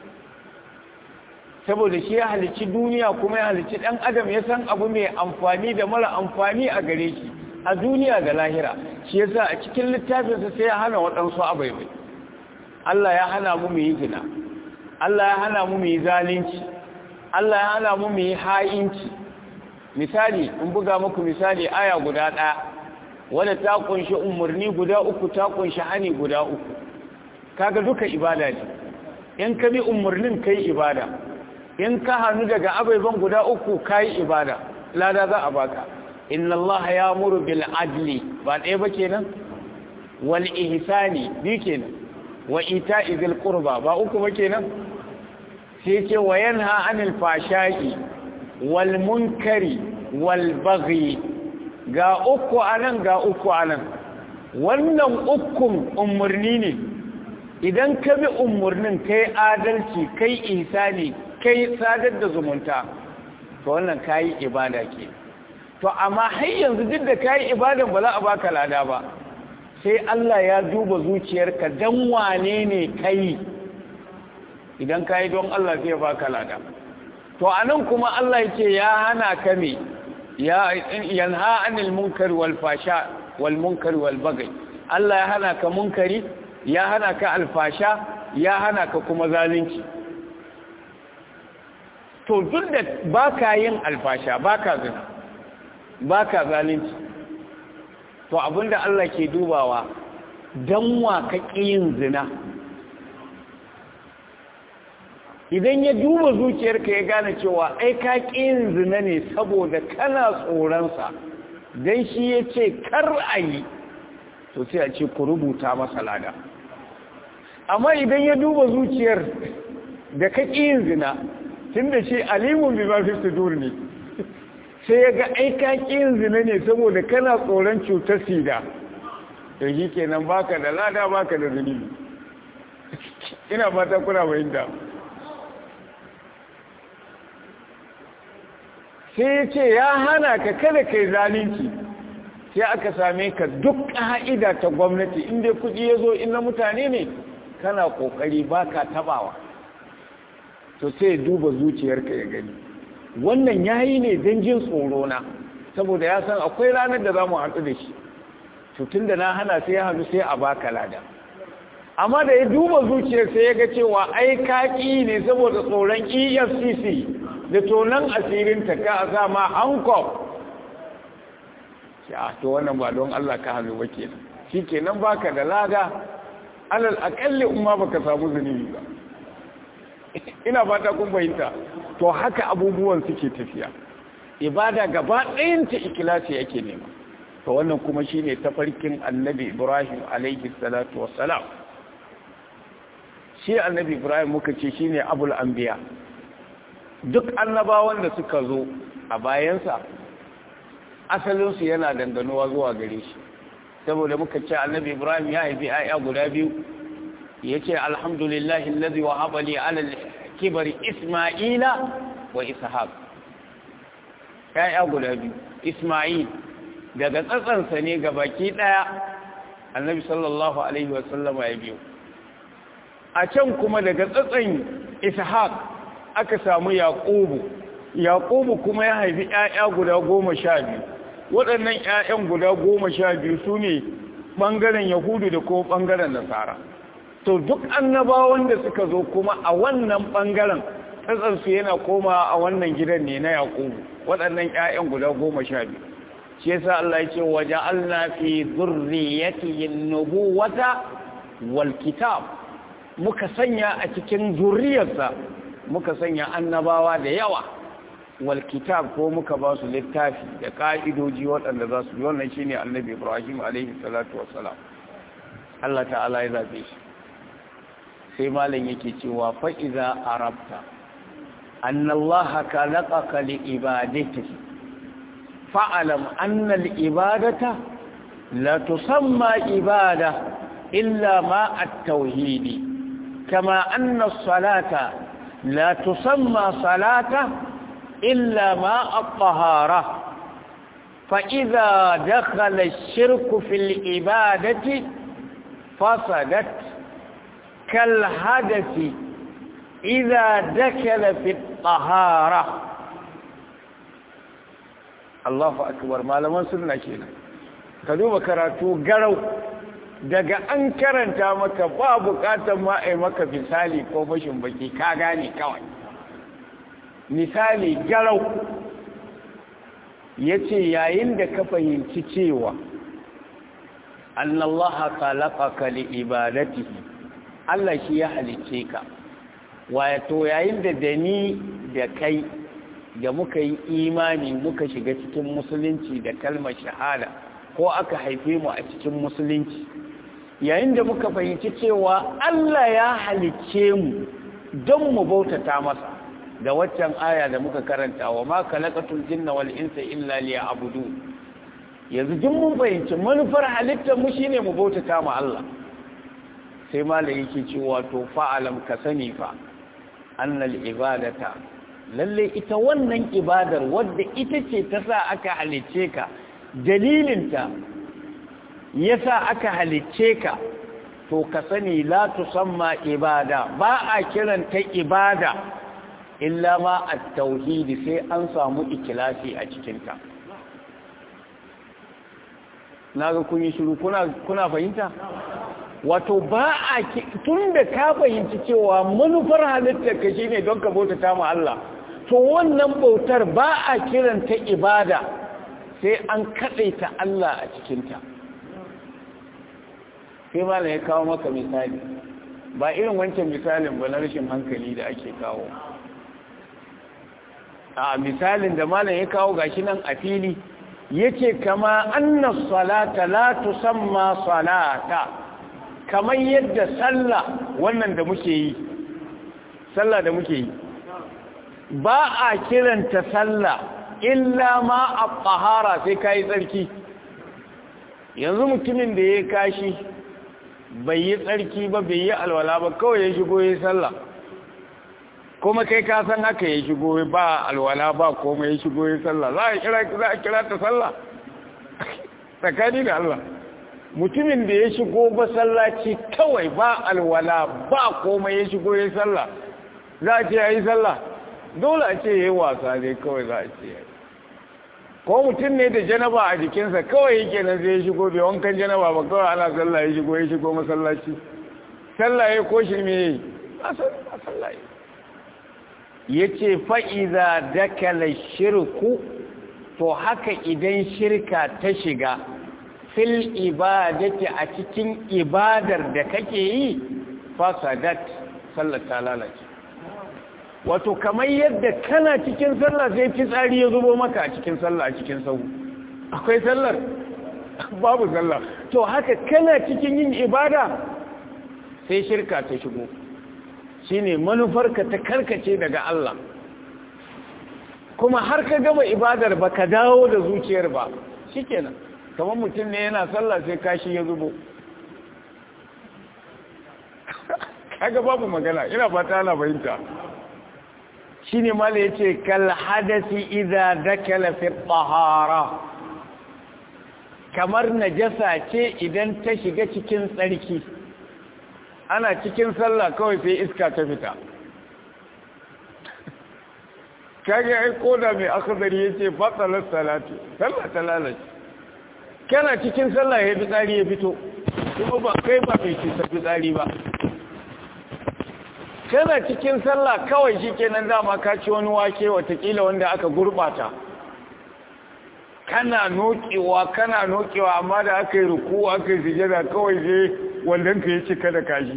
saboda shi ya halicci duniya kuma ya halicci ɗan adam ya san abu mai amfani da mara amfani a gare shi a duniya da lahira shi yasa a cikin littafinsa sai ya hana waɗansu abaibai Allah ya hana mu mu yi zina Allah ya hana mu mu yi zalunci Allah ya hana mu mu yi ha'inci misali in buga muku misali aya guda ɗaya wadda ta kunshi umarni guda uku ta kunshi hani guda uku kaga duka ibada ne in ka bi umarnin kai ibada in ka hannu daga abaiban guda uku kai ibada lada za a baka inna Allah ya'muru bil adli ba ɗaya ba kenan wal ihsani bi kenan wa ita'i dhil qurba ba uku ba kenan sai ce wa yanha anil fashai wal munkari wal baghi ga uku anan ga uku anan wannan ukun umurni ne idan ka bi umarnin kai adalci kai ihsani kai sadar da zumunta to wannan kayi ibada ke to amma har yanzu duk da kayi ibadan ba za a baka lada ba sai Allah ya duba zuciyarka dan wane ne kai idan kayi don Allah zai baka lada to anan kuma Allah yake ya hana ka me ya yanha anil munkar wal fasha wal munkar wal baghi Allah ya hana ka munkari ya hana ka alfasha ya hana ka kuma zalunci to duk da baka yin alfasha baka zina baka zalunci to abinda Allah ke dubawa dan wa ka yin zina idan ya duba zuciyarka ya gane cewa ai ka yin zina ne saboda kana tsoronsa dan shi yace kar ayi to sai a ce ku rubuta masa lada amma idan ya duba zuciyar da ka yin zina tunda shi alimun bi ma fi sudur ne sai ya ga ai ka yin zina ne saboda kana tsoron cutar sida to shi kenan baka da lada baka da zunubi ina fata kuna fahimta sai ya ce ya hana ka kada kai zalunci sai aka same ka duk ka'ida ta gwamnati inda kudi ya zo inda mutane ne kana kokari baka tabawa to sai duba zuciyarka ya gani wannan yayi ne don jin tsoro na saboda ya san akwai ranar da zamu haɗu da shi to tunda na hana sai ya hannu sai a baka lada amma da ya duba zuciyar sai ya ga cewa ai kaki ne saboda tsoron E F C C da tonan asirin ta ka sa ma Hancock ya to wannan ba don Allah ka hannu ba kenan shikenan baka da lada alal akalli umma baka samu zunubi ba ina fata kun fahimta to haka abubuwan suke tafiya ibada gaba ɗayan ta ikhlasi yake nema to wannan kuma shine tafarkin annabi Ibrahim alayhi salatu wassalam shi annabi Ibrahim muka ce shine abul anbiya duk annabawan da suka zo a bayansa asalinsu yana danganuwa zuwa gare shi saboda muka ce annabi Ibrahim ya haifi ayya guda biyu yace alhamdulillahi allazi wahaba li ala al-kibri isma'ila wa ishaq ayya guda biyu isma'il daga tsatsansa ne gabaki daya annabi sallallahu alaihi wasallam ya biyo a can kuma daga tsatsan ishaq aka samu yaqubu yaqubu kuma ya haifi ayya guda goma sha biyu waɗannan ƴaƴan guda goma sha biyu su ne ɓangaren yahudu da ko ɓangaren nasara to duk annabawan da suka zo kuma a wannan ɓangaren tsatsansu yana koma a wannan gidan ne na yaƙubu waɗannan ƴaƴan guda goma sha biyu shi yasa Allah ya ce waje Allah fi zurriyatihi nubuwata wal kitab muka sanya a cikin zurriyarsa muka sanya annabawa da yawa wal kitab ko muka ba su littafi da ka'idoji waɗanda za su yi wannan shine annabi Ibrahim alaihi salatu wassalam Allah ta'ala ya zabe shi sai malam yake cewa fa iza arabta anna Allah khalaqaka li ibadatihi fa'alam anna al ibadata la tusamma ibada illa ma at-tauhid kama anna as-salata la tusamma salata إلا ماء الطهارة فإذا دخل الشرك في العبادة فسدت كالحدث إذا دخل في الطهارة الله أكبر ما لم نسلنا كنا كذوب كراتو قروا daga an karanta maka ba bukatar ma ai maka misali ko bashin baki ka gane kawai misali garau ya ce yayin da ka fahimci cewa annallaha khalaqaka li ibadatihi Allah shi ya halice ka wato yayin da dani da kai da muka yi imani muka shiga cikin musulunci da kalmar shahada ko aka haife mu a cikin musulunci yayin da muka fahimci cewa Allah ya halice mu don mu bautata masa da waccan aya da muka karanta wa ma khalaqatul jinna wal insa illa liya'budun yanzu jin mun fahimci manufar halittar mu shine mu bautata ma Allah sai malai yake cewa to fa'alam ka sani fa annal ibadata lalle ita wannan ibadar wadda ita ce ta sa aka halicce ka dalilinta yasa aka halicce ka to ka sani la tusamma ibada ba a kiranta ibada illa ma at-tauhid sai an samu ikhlasi a cikin ta naga kun yi shiru kuna kuna fahimta wato ba a tunda ka fahimci cewa manufar halittar ka shine don ka bauta ma Allah to wannan bautar ba a kiranta ibada sai an kadaita Allah a cikin ta sai ma ya kawo maka misali ba irin wancan misalin ba na rashin hankali da ake kawo a misalin da malam ya kawo gashi nan a fili yace kama anna salata la tusamma salata kamar yadda sallah wannan da muke yi sallah da muke yi ba a kiranta sallah illa ma at-tahara sai kai tsarki yanzu mutumin da ya kashi bai yi tsarki ba bai yi alwala ba kawai ya shigo ya sallah kuma kai ka san haka ya shigo ba alwala ba komai ya shigo ya sallah za a kira za a kira ta sallah tsakani da Allah mutumin da ya shigo ba sallaci kawai ba alwala ba komai ya shigo ya sallah za a ce yayi sallah dole a ce yayi wasa dai kawai za a ce yayi ko mutum ne da janaba a jikinsa kawai yake nan zai shigo bai wankan janaba ba kawai ana sallah ya shigo ya shigo masallaci sallah ya ko shi me a sallah ya ce fa'iza dakala shirku to haka idan shirka ta shiga fil ibadati a cikin ibadar da kake yi fasadat sallar ta lalace wato kamar yadda kana cikin sallah sai fitsari ya zubo maka a cikin sallah a cikin sahu akwai sallar babu sallah to haka kana cikin yin ibada sai shirka ta shigo shine manufarka ta karkace daga Allah kuma har ka gama ibadar baka dawo da zuciyar ba shikenan kamar mutum ne yana sallah sai kashi ya zubo kaga babu magana ina fata ana bayinta shine mala yace kal hadasi idza dakala fi tahara kamar najasa ce idan ta shiga cikin tsarki ana cikin sallah kawai sai iska ta fita kage ai koda mai akhdari yace fatalat salatu sallah ta lalace kana cikin sallah ya fitsari ya fito kuma ba kai ba kai ci fitsari ba kana cikin sallah kawai shikenan dama ka ci wani wake watakila wanda aka gurbata kana nokewa kana nokewa amma da aka yi ruku aka yi sujada kawai sai wannan ka yi cika da kashi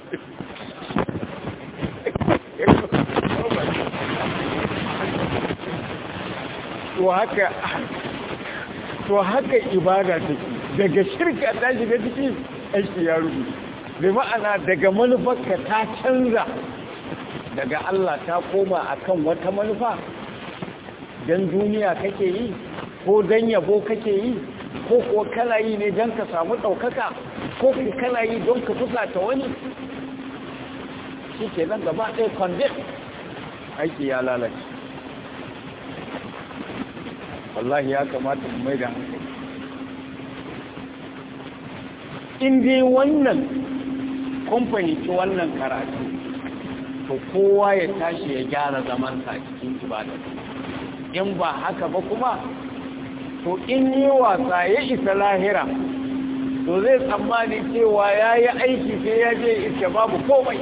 to haka to haka ibada take daga shirka ta shiga ciki aiki ya rubu da ma'ana daga manufarka ta canza daga Allah ta koma akan wata manufa dan duniya kake yi ko dan yabo kake yi ko ko kana yi ne dan ka samu daukaka ko ko kana yi don ka fusata wani shike nan gaba ɗaya condemn aiki ya lalace wallahi ya kamata mu mai da hankali in dai wannan kamfani ci wannan karatu to kowa ya tashi ya gyara zamansa a cikin ibada in ba haka ba kuma to in yi wasa ya isa lahira to zai tsammani cewa ya yi aiki sai ya je iska babu komai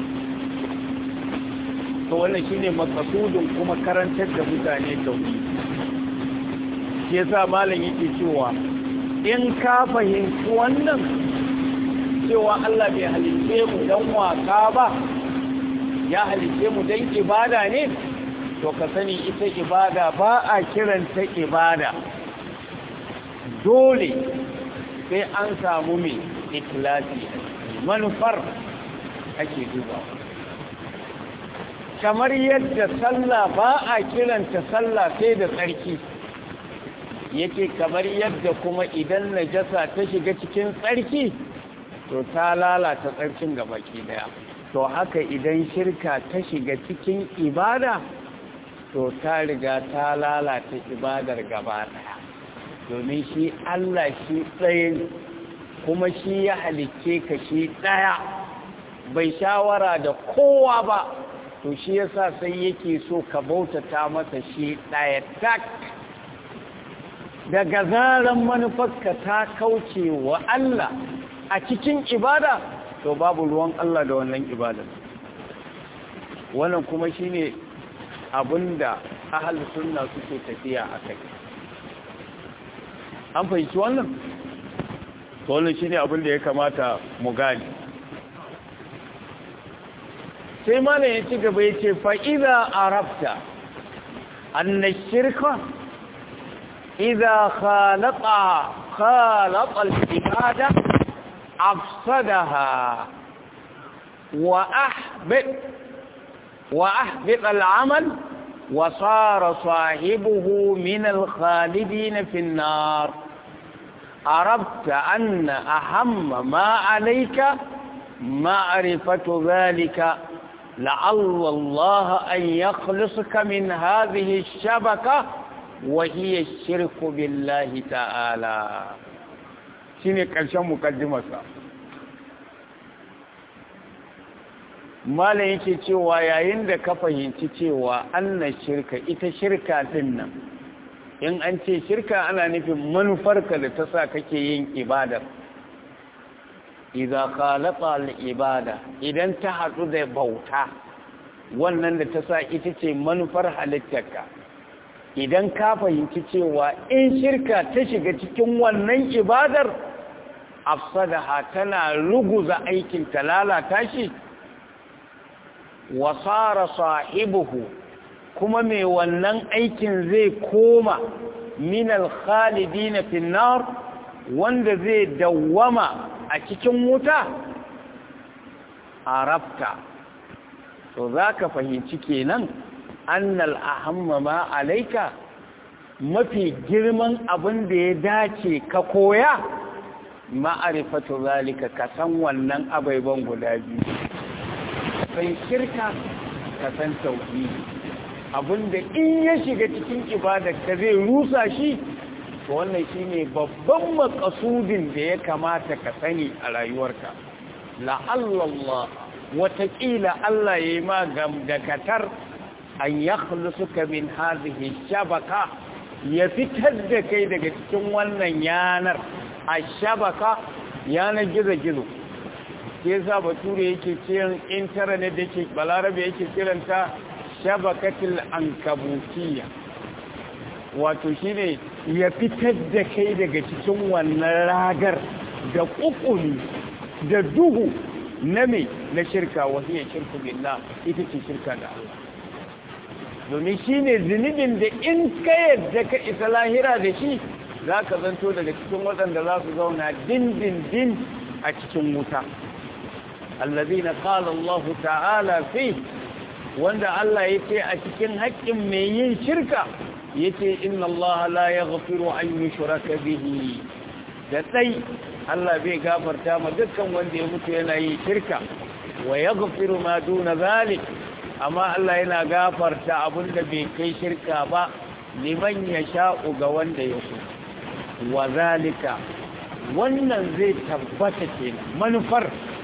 to wannan shine makasudin kuma karantar da mutane tauhidi shi yasa malam yake cewa in ka fahimci wannan cewa Allah bai halice mu dan wasa ba ya halice mu dan ibada ne to ka sani ita ibada ba a kiranta ibada dole sai an samu mai ikhlasi manufar ake duba kamar yadda sallah ba a kiranta sallah sai da tsarki yake kamar yadda kuma idan najasa ta shiga cikin tsarki to ta lalata tsarkin gabaki daya. To haka idan shirka ta shiga cikin ibada to ta riga ta lalata ibadar gaba daya, domin shi Allah shi tsaye ne kuma shi ya halicce ka shi daya, bai shawara da kowa ba. To shi yasa sai yake so ka bautata masa shi daya tak. Daga zaran manufarka ta kauce wa Allah a cikin ibada, to babu ruwan Allah da wannan ibada. Wannan kuma shine abinda ahlus sunna suke tafiya akai. An fahimci wannan? To wannan shine abinda ya kamata mu gane. Sai mana ya ci gaba ya ce fa idza arafta anna shirka idza khalaqa khalaqa al-ibada afsadaha wa ahbit wa ahbit al-amal wa sara sahibuhu min al-khalidin fi an-nar arafta anna ahamma ma alayka ma'rifatu dhalika لعل الله أن يخلصك من هذه الشبكة وهي الشرك بالله تعالى. شيني كرشان مقدمة ما لينكي cewa yayin da ka fahimci cewa annan shirka ita shirka din nan, in an ce shirka ana nufin manufarka da ta sa kake yin ibadar. idza khalaqa al-ibada, idan ta hadu da bauta wannan da ta sa ita ce manufar halittarka, idan ka fahimci cewa in shirka ta shiga cikin wannan ibadar afsadaha tana ruguza aikin ta lalata shi, wa sara sahibuhu kuma mai wannan aikin zai koma min al-khalidin fi an-nar, wanda zai dawwama a cikin wuta, arabta to za ka fahimci kenan annal ahamma ma alaika, mafi girman abin da ya dace ka koya ma'arifatu zalika, ka san wannan abaiban guda biyu, san shirka ka san tauhidi, abinda in ya shiga cikin ibadar ka zai rusa shi. To wannan shine babban makasudin da ya kamata ka sani a rayuwarka. La'alla Allah wataƙila Allah ya yi ma gamdakatar an yakhlusuka min hadhihi shabaka, ya fitar da kai daga cikin wannan yanar ashabaka, yanar gizo-gizo. Ke sa bature yake cikin internet da ke balarabe yake kiranta shabakatul ankabutiyya, wato shine ya fitar da kai daga cikin wannan ragar da kukuli da duhu na me na shirka, wahiyar shirku billah, ita ce shirka da Allah. Domin shi ne zunubin da in ka yadda ka isa lahira da shi, za ka zanto daga cikin waɗanda za su zauna dindindin a cikin wuta. Allazina qala Allah ta'ala fi, wanda Allah ya ce a cikin haƙƙin mai yin shirka, yace inna Allah la yaghfiru an yushraka bihi, da sai Allah bai gafarta ma dukkan wanda ya mutu yana yin shirka, wa yaghfiru ma duna zalik, amma Allah yana gafarta abinda bai kai shirka ba liman yasha'u ga wanda ya so. Wa zalika, wannan zai tabbata kenan manufar,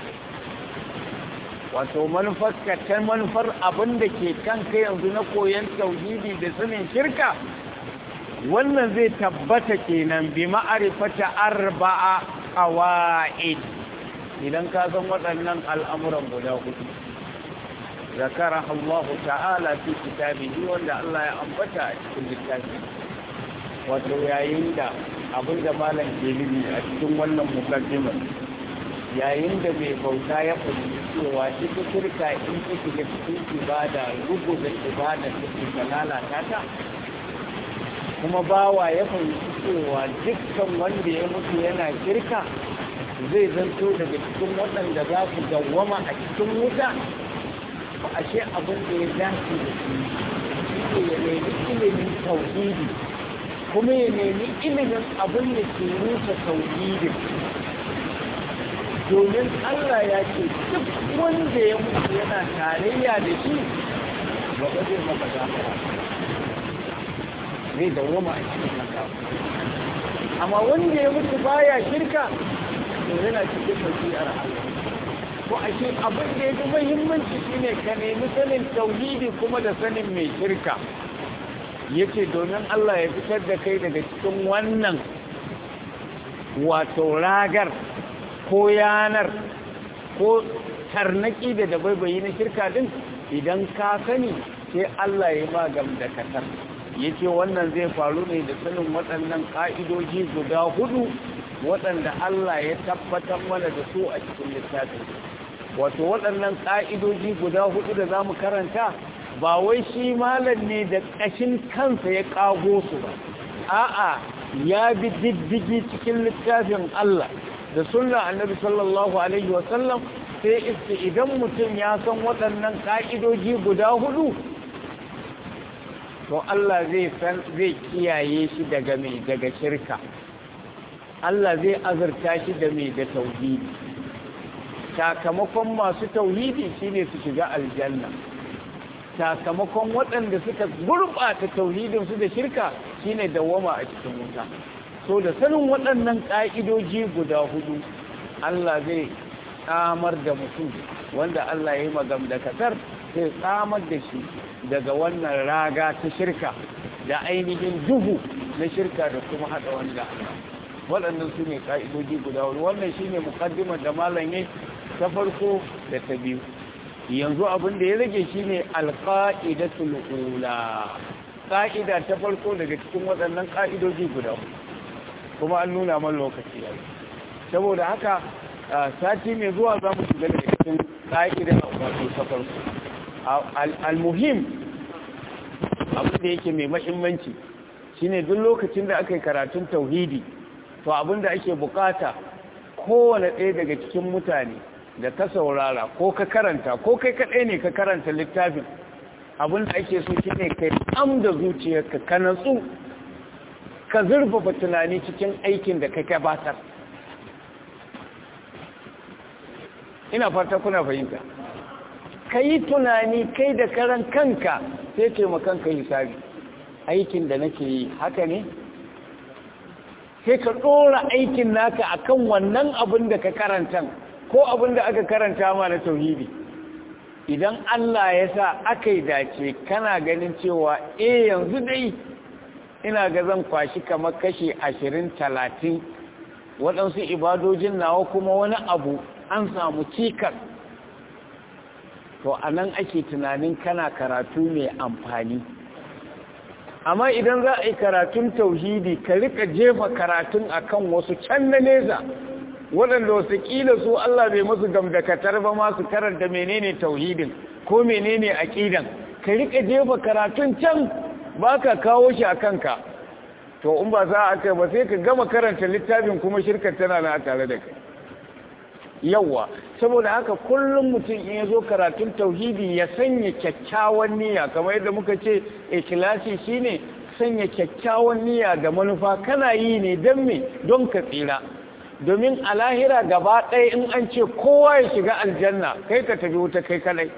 wato manufar ka ta manufar abinda ke kanka yanzu na koyon tauhidi da sanin shirka, wannan zai tabbata kenan bi ma'arifata arba'a qawaid, idan ka san waɗannan al'amuran guda hudu zakara Allah ta'ala fi kitabihi, wanda Allah ya ambata a cikin littafi. Wato yayin da abinda malam ke nufi a cikin wannan mukaddimar, yayin da mai bauta ya fahimci cewa ita shirka in ta shiga cikin ibada, rubuta ibada take ta lalata ta, kuma bawa ya fahimci cewa dukkan wanda ya mutu yana shirka zai zanto daga cikin waɗanda za su dawwama a cikin wuta. Ashe abin da ya dace da shi shi ne ya nemi ilimin tauhidi, kuma ya nemi ilimin abin da ke rusa tauhidin. domin Allah ya ce duk wanda ya mutu yana tarayya da shi ba ba zai maka gafara zai dawoma a cikin naka amma wanda ya mutu baya shirka to yana cikin mashi'ar Allah ko a ce abin da ya fi muhimmanci shine ka nemi sanin tauhidi kuma da sanin mai shirka yace domin Allah ya fitar da kai daga cikin wannan wato ragar ko yanar ko tarnaki da dabaibayi na shirka din idan ka sani sai Allah ya ma gam da kasar yace wannan zai faru ne da sanin waɗannan ka'idoji guda hudu waɗanda Allah ya tabbatar mana da su a cikin littafin wato waɗannan ka'idoji guda hudu da zamu karanta ba wai shi malam ne da ƙashin kansa ya kago su ba a'a ya bi diddigi cikin littafin Allah da sunna annabi sallallahu alaihi wasallam sai iske idan mutum ya san waɗannan ka'idoji guda hudu to Allah zai san zai kiyaye shi daga mai daga shirka Allah zai azurta shi da mai da tauhidi sakamakon masu tauhidi shine su shiga aljanna sakamakon waɗanda suka gurɓata tauhidinsu da shirka shine dawwama a cikin wuta so da sanin waɗannan ƙa'idoji guda hudu Allah zai tsamar da mutum wanda Allah ya yi magam da kasar sai tsamar da shi daga wannan raga ta shirka da ainihin duhu na shirka da kuma haɗa wanda waɗannan su ne ƙa'idoji guda hudu wannan shine muqaddimar da malam yayi ta farko da ta biyu yanzu abin da ya rage shi ne alƙa'idatul ula ƙa'ida ta farko daga cikin waɗannan ƙa'idoji guda kuma an nuna man lokaci yayi saboda haka sati mai zuwa za mu shiga da cikin ƙa'ida wato ta farko al-muhim abin da yake mai mahimmanci shine duk lokacin da aka yi karatun tauhidi to abin da ake bukata kowane ɗaya daga cikin mutane da ka saurara ko ka karanta ko kai kaɗai ne ka karanta littafin abin da ake so shi ne kai am da zuciyarka ka natsu ka zurfafa tunani cikin aikin da ka gabatar ina fata kuna fahimta ka yi tunani kai da karan kanka sai taimakon ka hisabi aikin da nake yi haka ne sai ka ɗora aikin naka akan wannan abin da ka karanta ko abin da aka karanta ma na tauhidi idan Allah ya sa aka yi dace kana ganin cewa eh yanzu dai ina ga zan kwashi kamar kashi ashirin talatin waɗansu ibadojin nawa kuma wani abu an samu cikas to a nan ake tunanin kana karatu mai amfani amma idan za a yi karatun tauhidi ka rika jefa karatun akan wasu can na nesa waɗanda wasu ƙila su Allah bai musu gamdakatar ba masu karanta menene tauhidin ko menene aƙidan ka rika jefa karatun can ba ka kawo shi a kanka to in ba za a kai ba sai ka gama karanta littafin kuma shirkar tana na tare da kai yawa saboda haka kullum mutum in ya zo karatun tauhidi ya sanya kyakkyawan niyya kamar yadda muka ce ikhlasi shine sanya kyakkyawan niyya da manufa kana yi ne don me don ka tsira domin a lahira gaba ɗaya in an ce kowa ya shiga aljanna kai ka tafi wuta kai kadai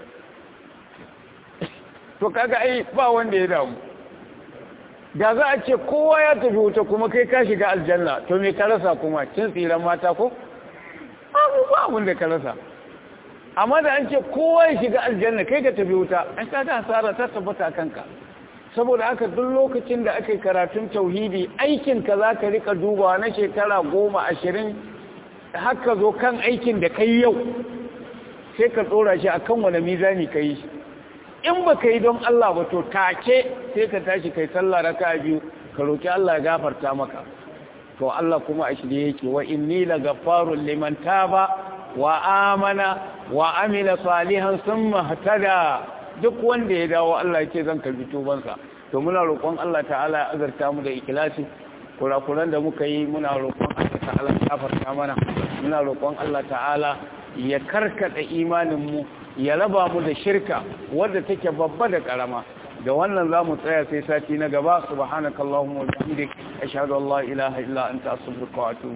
to kaga ai ba wanda ya damu da za a ce kowa ya tafi wuta kuma kai ka shiga aljanna to me ka rasa kuma cin tsiran mata ko ba abin da ka rasa amma da an ce kowa ya shiga aljanna kai ka tafi wuta an kaga hasara ta tabbata kanka saboda haka duk lokacin da aka yi karatun tauhidi aikinka za ka rika dubawa na shekara goma ashirin haka zo kan aikin da kai yau sai ka tsora shi a kan wani mizani ka yi in ba ka yi don Allah ba to take sai ka tashi kai sallah raka biyu ka roƙi Allah ya gafarta maka to Allah kuma a shirye yake wa inni la gaffarun liman taba wa amana wa amila salihan summa ihtada duk wanda ya dawo Allah yake zan karbi tubansa to muna roƙon Allah ta'ala ya azarta mu da ikhlasi kurakuran da muka yi muna roƙon Allah ta'ala ya gafarta mana muna roƙon Allah ta'ala ya karkata imanin mu ya raba mu da shirka wadda take babba da karama da wannan zamu tsaya sai sati na gaba subhanakallahumma wa bihamdik ashhadu an la ilaha illa anta astaghfiruka wa atubu